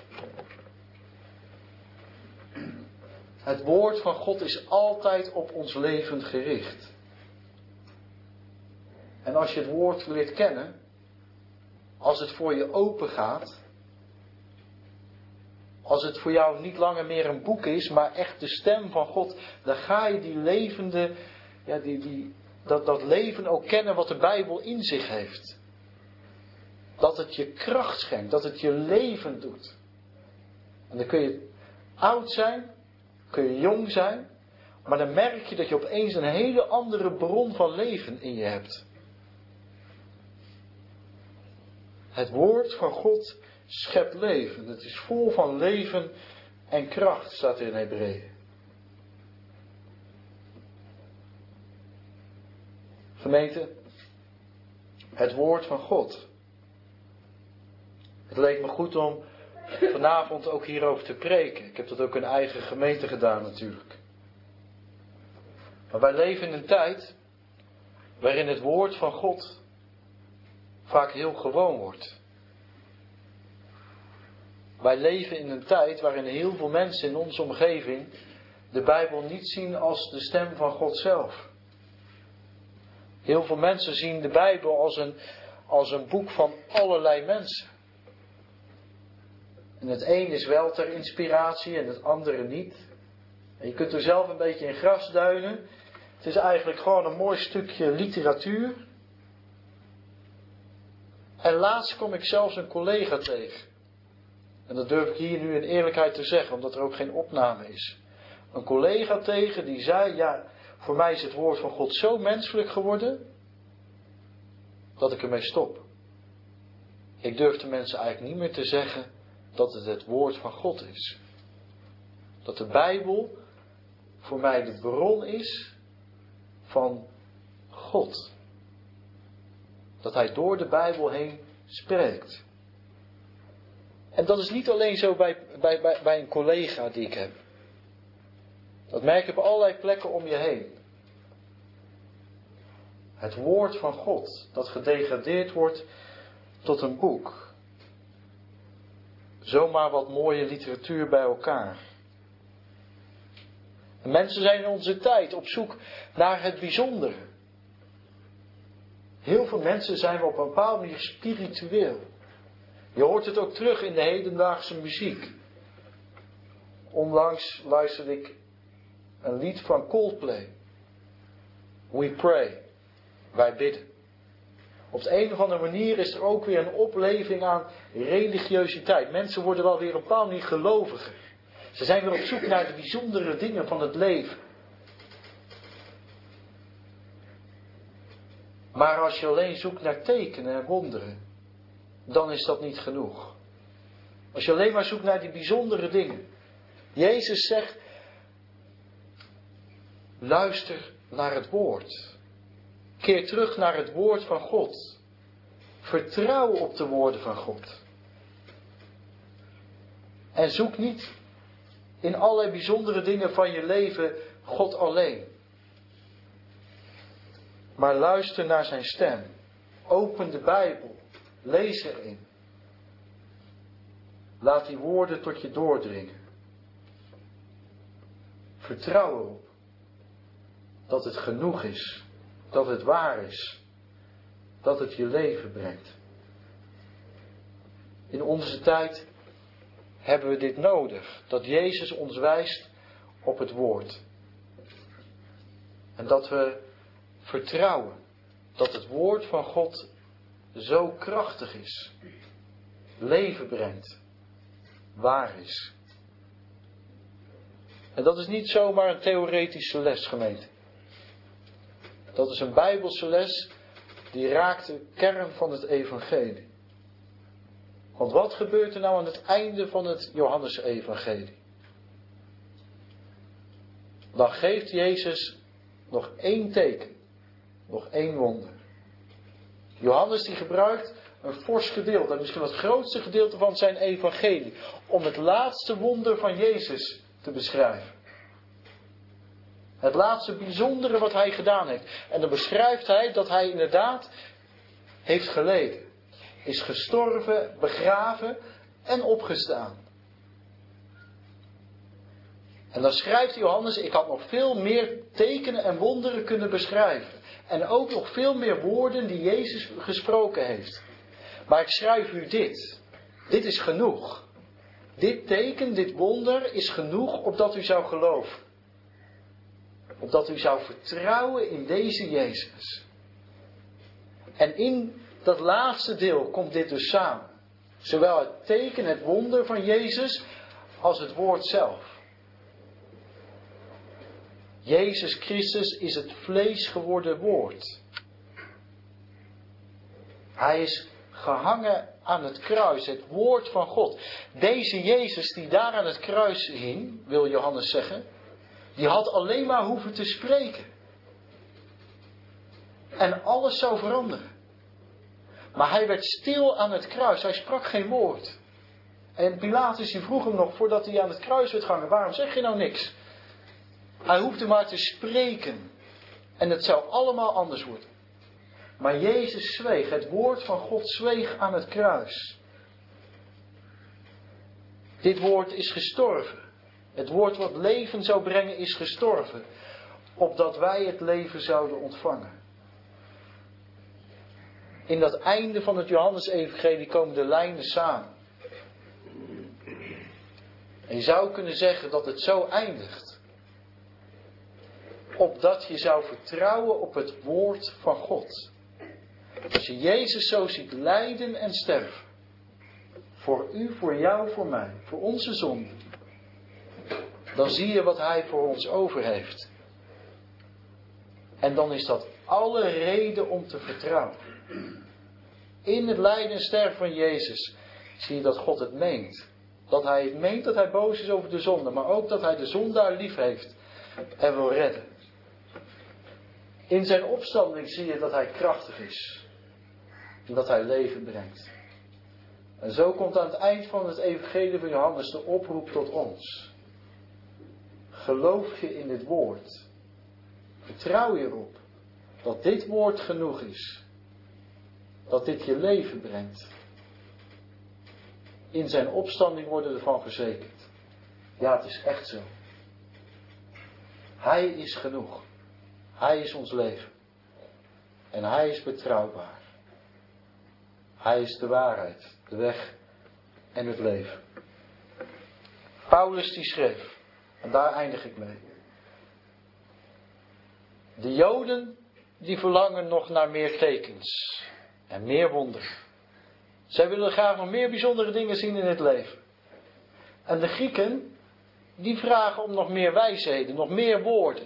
Het woord van God is altijd op ons leven gericht. En als je het woord leert kennen, als het voor je open gaat, als het voor jou niet langer meer een boek is, maar echt de stem van God, dan ga je die levende, dat leven ook kennen wat de Bijbel in zich heeft. Dat het je kracht schenkt, dat het je leven doet. En dan kun je oud zijn, kun je jong zijn, maar dan merk je dat je opeens een hele andere bron van leven in je hebt. Het woord van God schept leven. Het is vol van leven en kracht, staat er in Hebreeën. Gemeente, het woord van God. Het leek me goed om vanavond ook hierover te preken. Ik heb dat ook in eigen gemeente gedaan natuurlijk. Maar wij leven in een tijd waarin het woord van God vaak heel gewoon wordt. Wij leven in een tijd waarin heel veel mensen in onze omgeving de Bijbel niet zien als de stem van God zelf. Heel veel mensen zien de Bijbel als een boek van allerlei mensen. En het een is wel ter inspiratie en het andere niet. En je kunt er zelf een beetje in grasduinen. Het is eigenlijk gewoon een mooi stukje literatuur. En laatst kom ik zelfs een collega tegen. En dat durf ik hier nu in eerlijkheid te zeggen, omdat er ook geen opname is. Een collega tegen die zei, ja, voor mij is het woord van God zo menselijk geworden, dat ik ermee stop. Ik durf de mensen eigenlijk niet meer te zeggen dat het woord van God is. Dat de Bijbel voor mij de bron is van God. Dat hij door de Bijbel heen spreekt. En dat is niet alleen zo bij een collega die ik heb. Dat merk ik op allerlei plekken om je heen. Het woord van God, dat gedegradeerd wordt tot een boek. Zomaar wat mooie literatuur bij elkaar. En mensen zijn in onze tijd op zoek naar het bijzondere. Heel veel mensen zijn op een bepaalde manier spiritueel. Je hoort het ook terug in de hedendaagse muziek. Onlangs luisterde ik een lied van Coldplay. We pray. Wij bidden. Op de een of andere manier is er ook weer een opleving aan religiositeit. Mensen worden wel weer op een bepaalde manier geloviger. Ze zijn weer op zoek naar de bijzondere dingen van het leven. Maar als je alleen zoekt naar tekenen en wonderen, dan is dat niet genoeg. Als je alleen maar zoekt naar die bijzondere dingen. Jezus zegt, luister naar het woord. Keer terug naar het woord van God. Vertrouw op de woorden van God. En zoek niet in allerlei bijzondere dingen van je leven God alleen. Maar luister naar zijn stem. Open de Bijbel. Lees erin. Laat die woorden tot je doordringen. Vertrouw erop dat het genoeg is. Dat het waar is. Dat het je leven brengt. In onze tijd hebben we dit nodig. Dat Jezus ons wijst op het woord. En dat we vertrouwen dat het woord van God zo krachtig is. Leven brengt. Waar is. En dat is niet zomaar een theoretische les, gemeente. Dat is een Bijbelse les die raakt de kern van het evangelie. Want wat gebeurt er nou aan het einde van het Johannes-evangelie? Dan geeft Jezus nog één teken. Nog één wonder. Johannes die gebruikt een fors gedeelte, misschien wel het grootste gedeelte van zijn evangelie, om het laatste wonder van Jezus te beschrijven. Het laatste bijzondere wat hij gedaan heeft. En dan beschrijft hij dat hij inderdaad heeft geleden. Is gestorven, begraven en opgestaan. En dan schrijft Johannes, ik had nog veel meer tekenen en wonderen kunnen beschrijven. En ook nog veel meer woorden die Jezus gesproken heeft. Maar ik schrijf u dit. Dit is genoeg. Dit teken, dit wonder is genoeg opdat u zou geloven. Opdat u zou vertrouwen in deze Jezus. En in dat laatste deel komt dit dus samen. Zowel het teken, het wonder van Jezus, als het woord zelf. Jezus Christus is het vlees geworden woord. Hij is gehangen aan het kruis, het woord van God. Deze Jezus die daar aan het kruis hing, wil Johannes zeggen, die had alleen maar hoeven te spreken. En alles zou veranderen. Maar hij werd stil aan het kruis, hij sprak geen woord. En Pilatus die vroeg hem nog voordat hij aan het kruis werd gehangen, waarom zeg je nou niks? Hij hoefde maar te spreken. En het zou allemaal anders worden. Maar Jezus zweeg. Het woord van God zweeg aan het kruis. Dit woord is gestorven. Het woord wat leven zou brengen is gestorven. Opdat wij het leven zouden ontvangen. In dat einde van het Johannes-evangelie komen de lijnen samen. En je zou kunnen zeggen dat het zo eindigt. Opdat je zou vertrouwen op het woord van God. Als je Jezus zo ziet lijden en sterven. Voor u, voor jou, voor mij. Voor onze zonde. Dan zie je wat hij voor ons over heeft. En dan is dat alle reden om te vertrouwen. In het lijden en sterven van Jezus zie je dat God het meent. Dat hij het meent dat hij boos is over de zonde. Maar ook dat hij de zondaar lief heeft. En wil redden. In zijn opstanding zie je dat hij krachtig is. En dat hij leven brengt. En zo komt aan het eind van het evangelie van Johannes de oproep tot ons. Geloof je in dit woord. Vertrouw je erop. Dat dit woord genoeg is. Dat dit je leven brengt. In zijn opstanding worden we ervan verzekerd. Ja, het is echt zo. Hij is genoeg. Hij is ons leven. En hij is betrouwbaar. Hij is de waarheid, de weg en het leven. Paulus die schreef, en daar eindig ik mee. De Joden die verlangen nog naar meer tekens en meer wonderen. Zij willen graag nog meer bijzondere dingen zien in het leven. En de Grieken die vragen om nog meer wijsheden, nog meer woorden.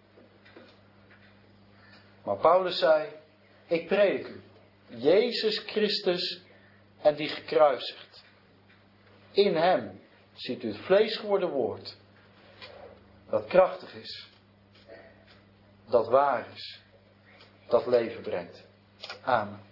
Maar Paulus zei, ik predik u, Jezus Christus en die gekruisigd. In hem ziet u het vlees geworden woord, dat krachtig is, dat waar is, dat leven brengt. Amen.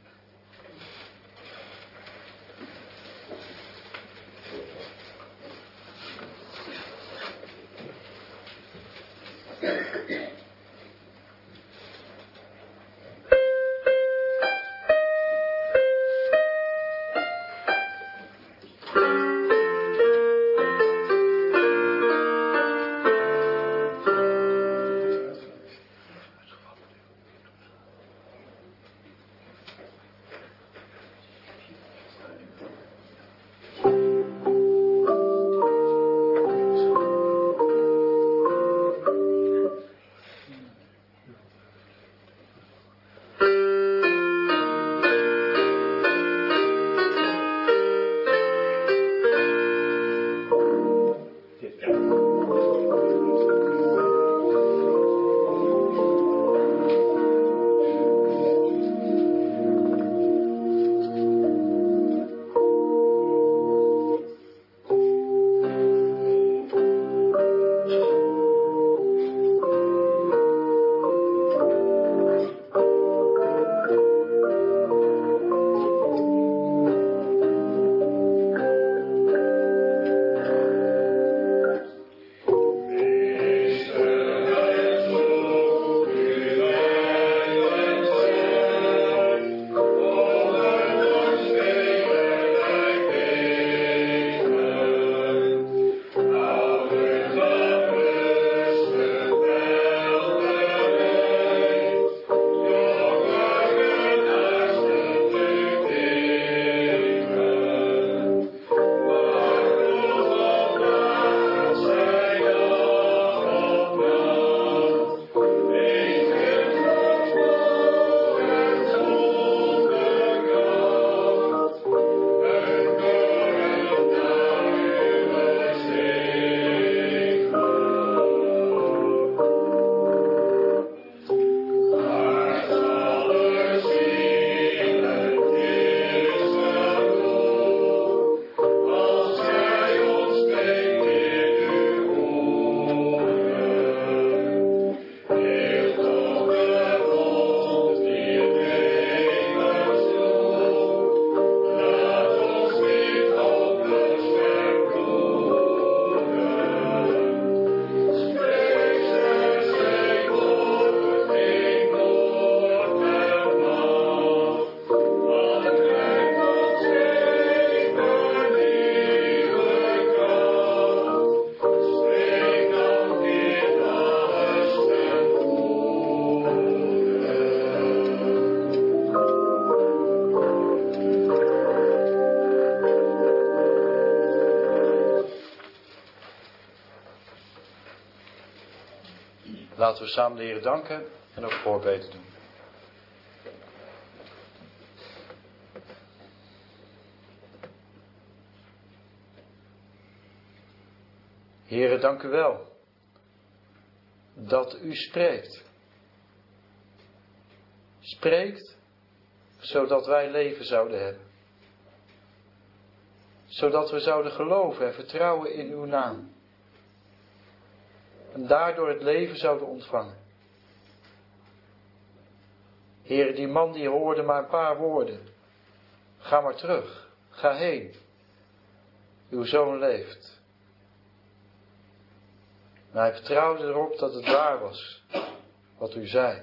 Laten we samen de Heer danken en ook voorbeden doen. Heere, dank u wel dat u spreekt. Spreekt zodat wij leven zouden hebben. Zodat we zouden geloven en vertrouwen in uw naam. En daardoor het leven zouden ontvangen. Heere, die man die hoorde maar een paar woorden. Ga maar terug. Ga heen. Uw zoon leeft. Maar hij vertrouwde erop dat het waar was. Wat u zei.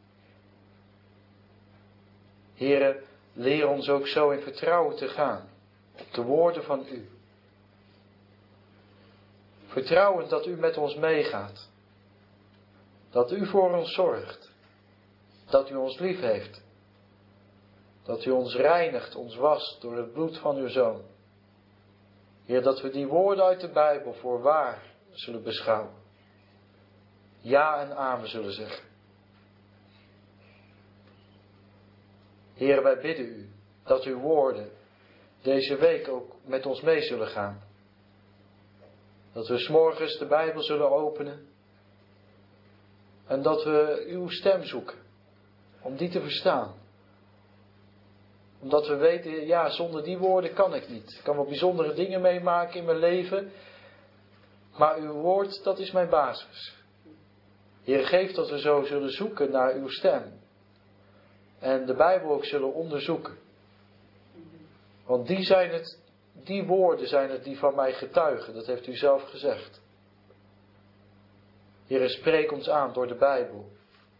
Heere, leer ons ook zo in vertrouwen te gaan. Op de woorden van u. Vertrouwend dat u met ons meegaat. Dat u voor ons zorgt. Dat u ons lief heeft. Dat u ons reinigt, ons wast door het bloed van uw zoon. Heer, dat we die woorden uit de Bijbel voor waar zullen beschouwen. Ja en amen zullen zeggen. Heer, wij bidden u dat uw woorden deze week ook met ons mee zullen gaan. Dat we 's morgens de Bijbel zullen openen. En dat we uw stem zoeken. Om die te verstaan. Omdat we weten, ja, zonder die woorden kan ik niet. Ik kan wel bijzondere dingen meemaken in mijn leven. Maar uw woord, dat is mijn basis. Heer, geef dat we zo zullen zoeken naar uw stem. En de Bijbel ook zullen onderzoeken. Want die woorden zijn het die van mij getuigen. Dat heeft u zelf gezegd. Heer, spreek ons aan door de Bijbel.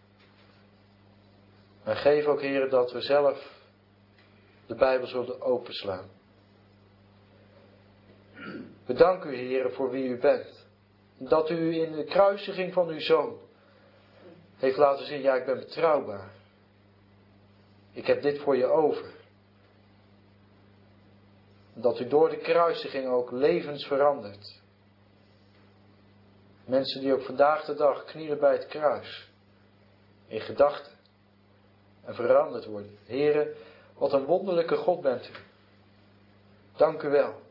En geef ook, Heer, dat we zelf de Bijbel zullen openslaan. We danken u, Heer, voor wie u bent. Dat u in de kruisiging van uw zoon heeft laten zien, ja, ik ben betrouwbaar. Ik heb dit voor je over. Dat u door de kruisiging ook levens verandert. Mensen die ook vandaag de dag knielen bij het kruis. In gedachten. En veranderd worden. Heere, wat een wonderlijke God bent u. Dank u wel.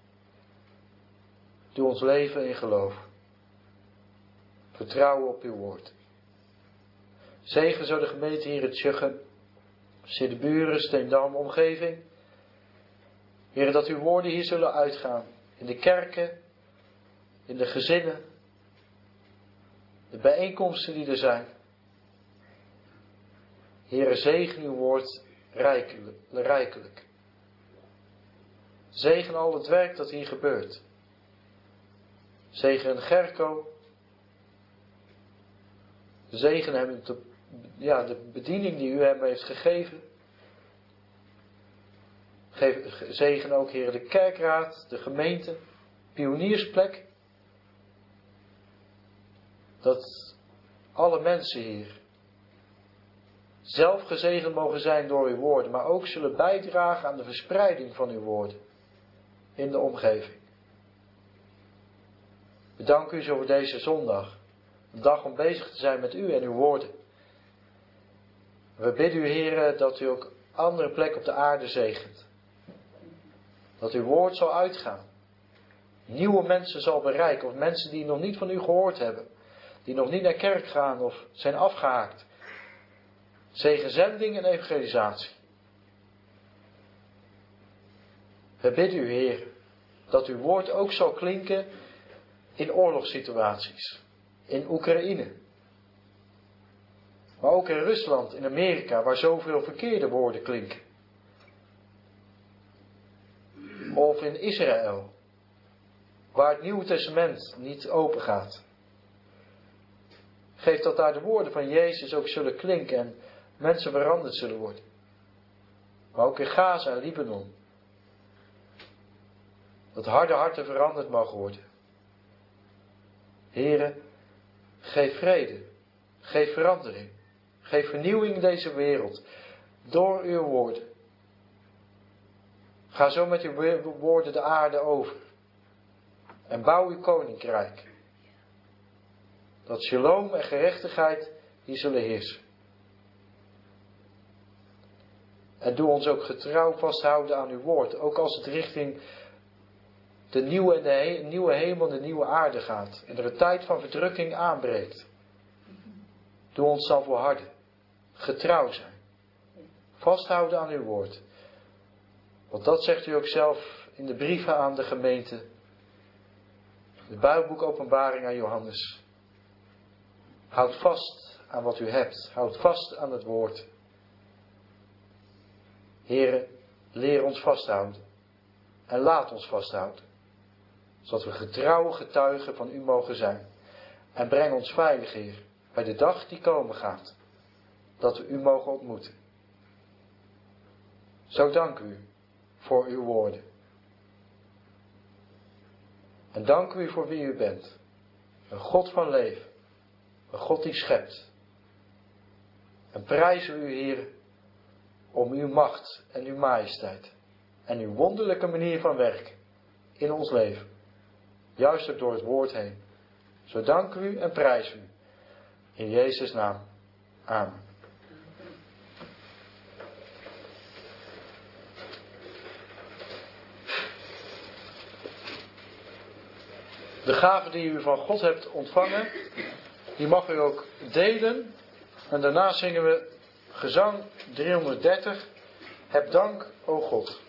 Doe ons leven in geloof. Vertrouwen op uw woord. Zegen zo de gemeente hier in Tjuchem. Siddeburen, Steendam, omgeving. Heer, dat uw woorden hier zullen uitgaan. In de kerken. In de gezinnen. De bijeenkomsten die er zijn. Heere, zegen uw woord rijkelijk. Zegen al het werk dat hier gebeurt. Zegen Gerco. Zegen hem de bediening die u hem heeft gegeven. Zegen ook, Heer, de kerkraad, de gemeente, pioniersplek. Dat alle mensen hier zelf gezegend mogen zijn door uw woorden, maar ook zullen bijdragen aan de verspreiding van uw woorden in de omgeving. We danken u zo voor deze zondag, een dag om bezig te zijn met u en uw woorden. We bidden u, Heer, dat u ook andere plekken op de aarde zegent. Dat uw woord zal uitgaan. Nieuwe mensen zal bereiken, of mensen die nog niet van u gehoord hebben. Die nog niet naar kerk gaan of zijn afgehaakt. Zegen zending en evangelisatie. We bidden u, Heer, dat uw woord ook zal klinken in oorlogssituaties. In Oekraïne. Maar ook in Rusland, in Amerika, waar zoveel verkeerde woorden klinken. Of in Israël, waar het Nieuwe Testament niet open gaat. Geef dat daar de woorden van Jezus ook zullen klinken en mensen veranderd zullen worden. Maar ook in Gaza en Libanon. Dat harde harten veranderd mogen worden. Here, geef vrede. Geef verandering. Geef vernieuwing in deze wereld. Door uw woorden. Ga zo met uw woorden de aarde over. En bouw uw koninkrijk. Dat shalom en gerechtigheid hier zullen heersen. En doe ons ook getrouw vasthouden aan uw woord. Ook als het richting de nieuwe hemel en de nieuwe aarde gaat. En er een tijd van verdrukking aanbreekt. Doe ons dan volharden. Getrouw zijn. Vasthouden aan uw woord. Want dat zegt u ook zelf in de brieven aan de gemeente. Het Bijbelboek Openbaring aan Johannes. Houd vast aan wat u hebt. Houd vast aan het woord. Here, leer ons vasthouden. En laat ons vasthouden. Zodat we getrouwe getuigen van u mogen zijn. En breng ons veilig, Heer, bij de dag die komen gaat. Dat we u mogen ontmoeten. Zo dank u voor uw woorden. En dank u voor wie u bent. Een God van leven. Een God die schept. En prijzen u, Heer, om uw macht en uw majesteit. En uw wonderlijke manier van werken in ons leven. Juist ook door het woord heen. Zo dank u en prijs u. In Jezus' naam. Amen. De gave die u van God hebt ontvangen, die mag u ook delen. En daarna zingen we gezang 330. Heb dank, o God.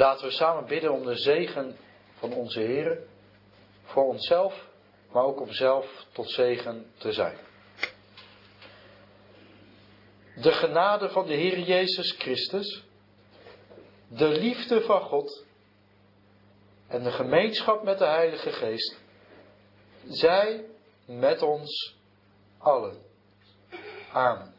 Laten we samen bidden om de zegen van onze Heer voor onszelf, maar ook om zelf tot zegen te zijn. De genade van de Heer Jezus Christus, de liefde van God en de gemeenschap met de Heilige Geest, zij met ons allen. Amen.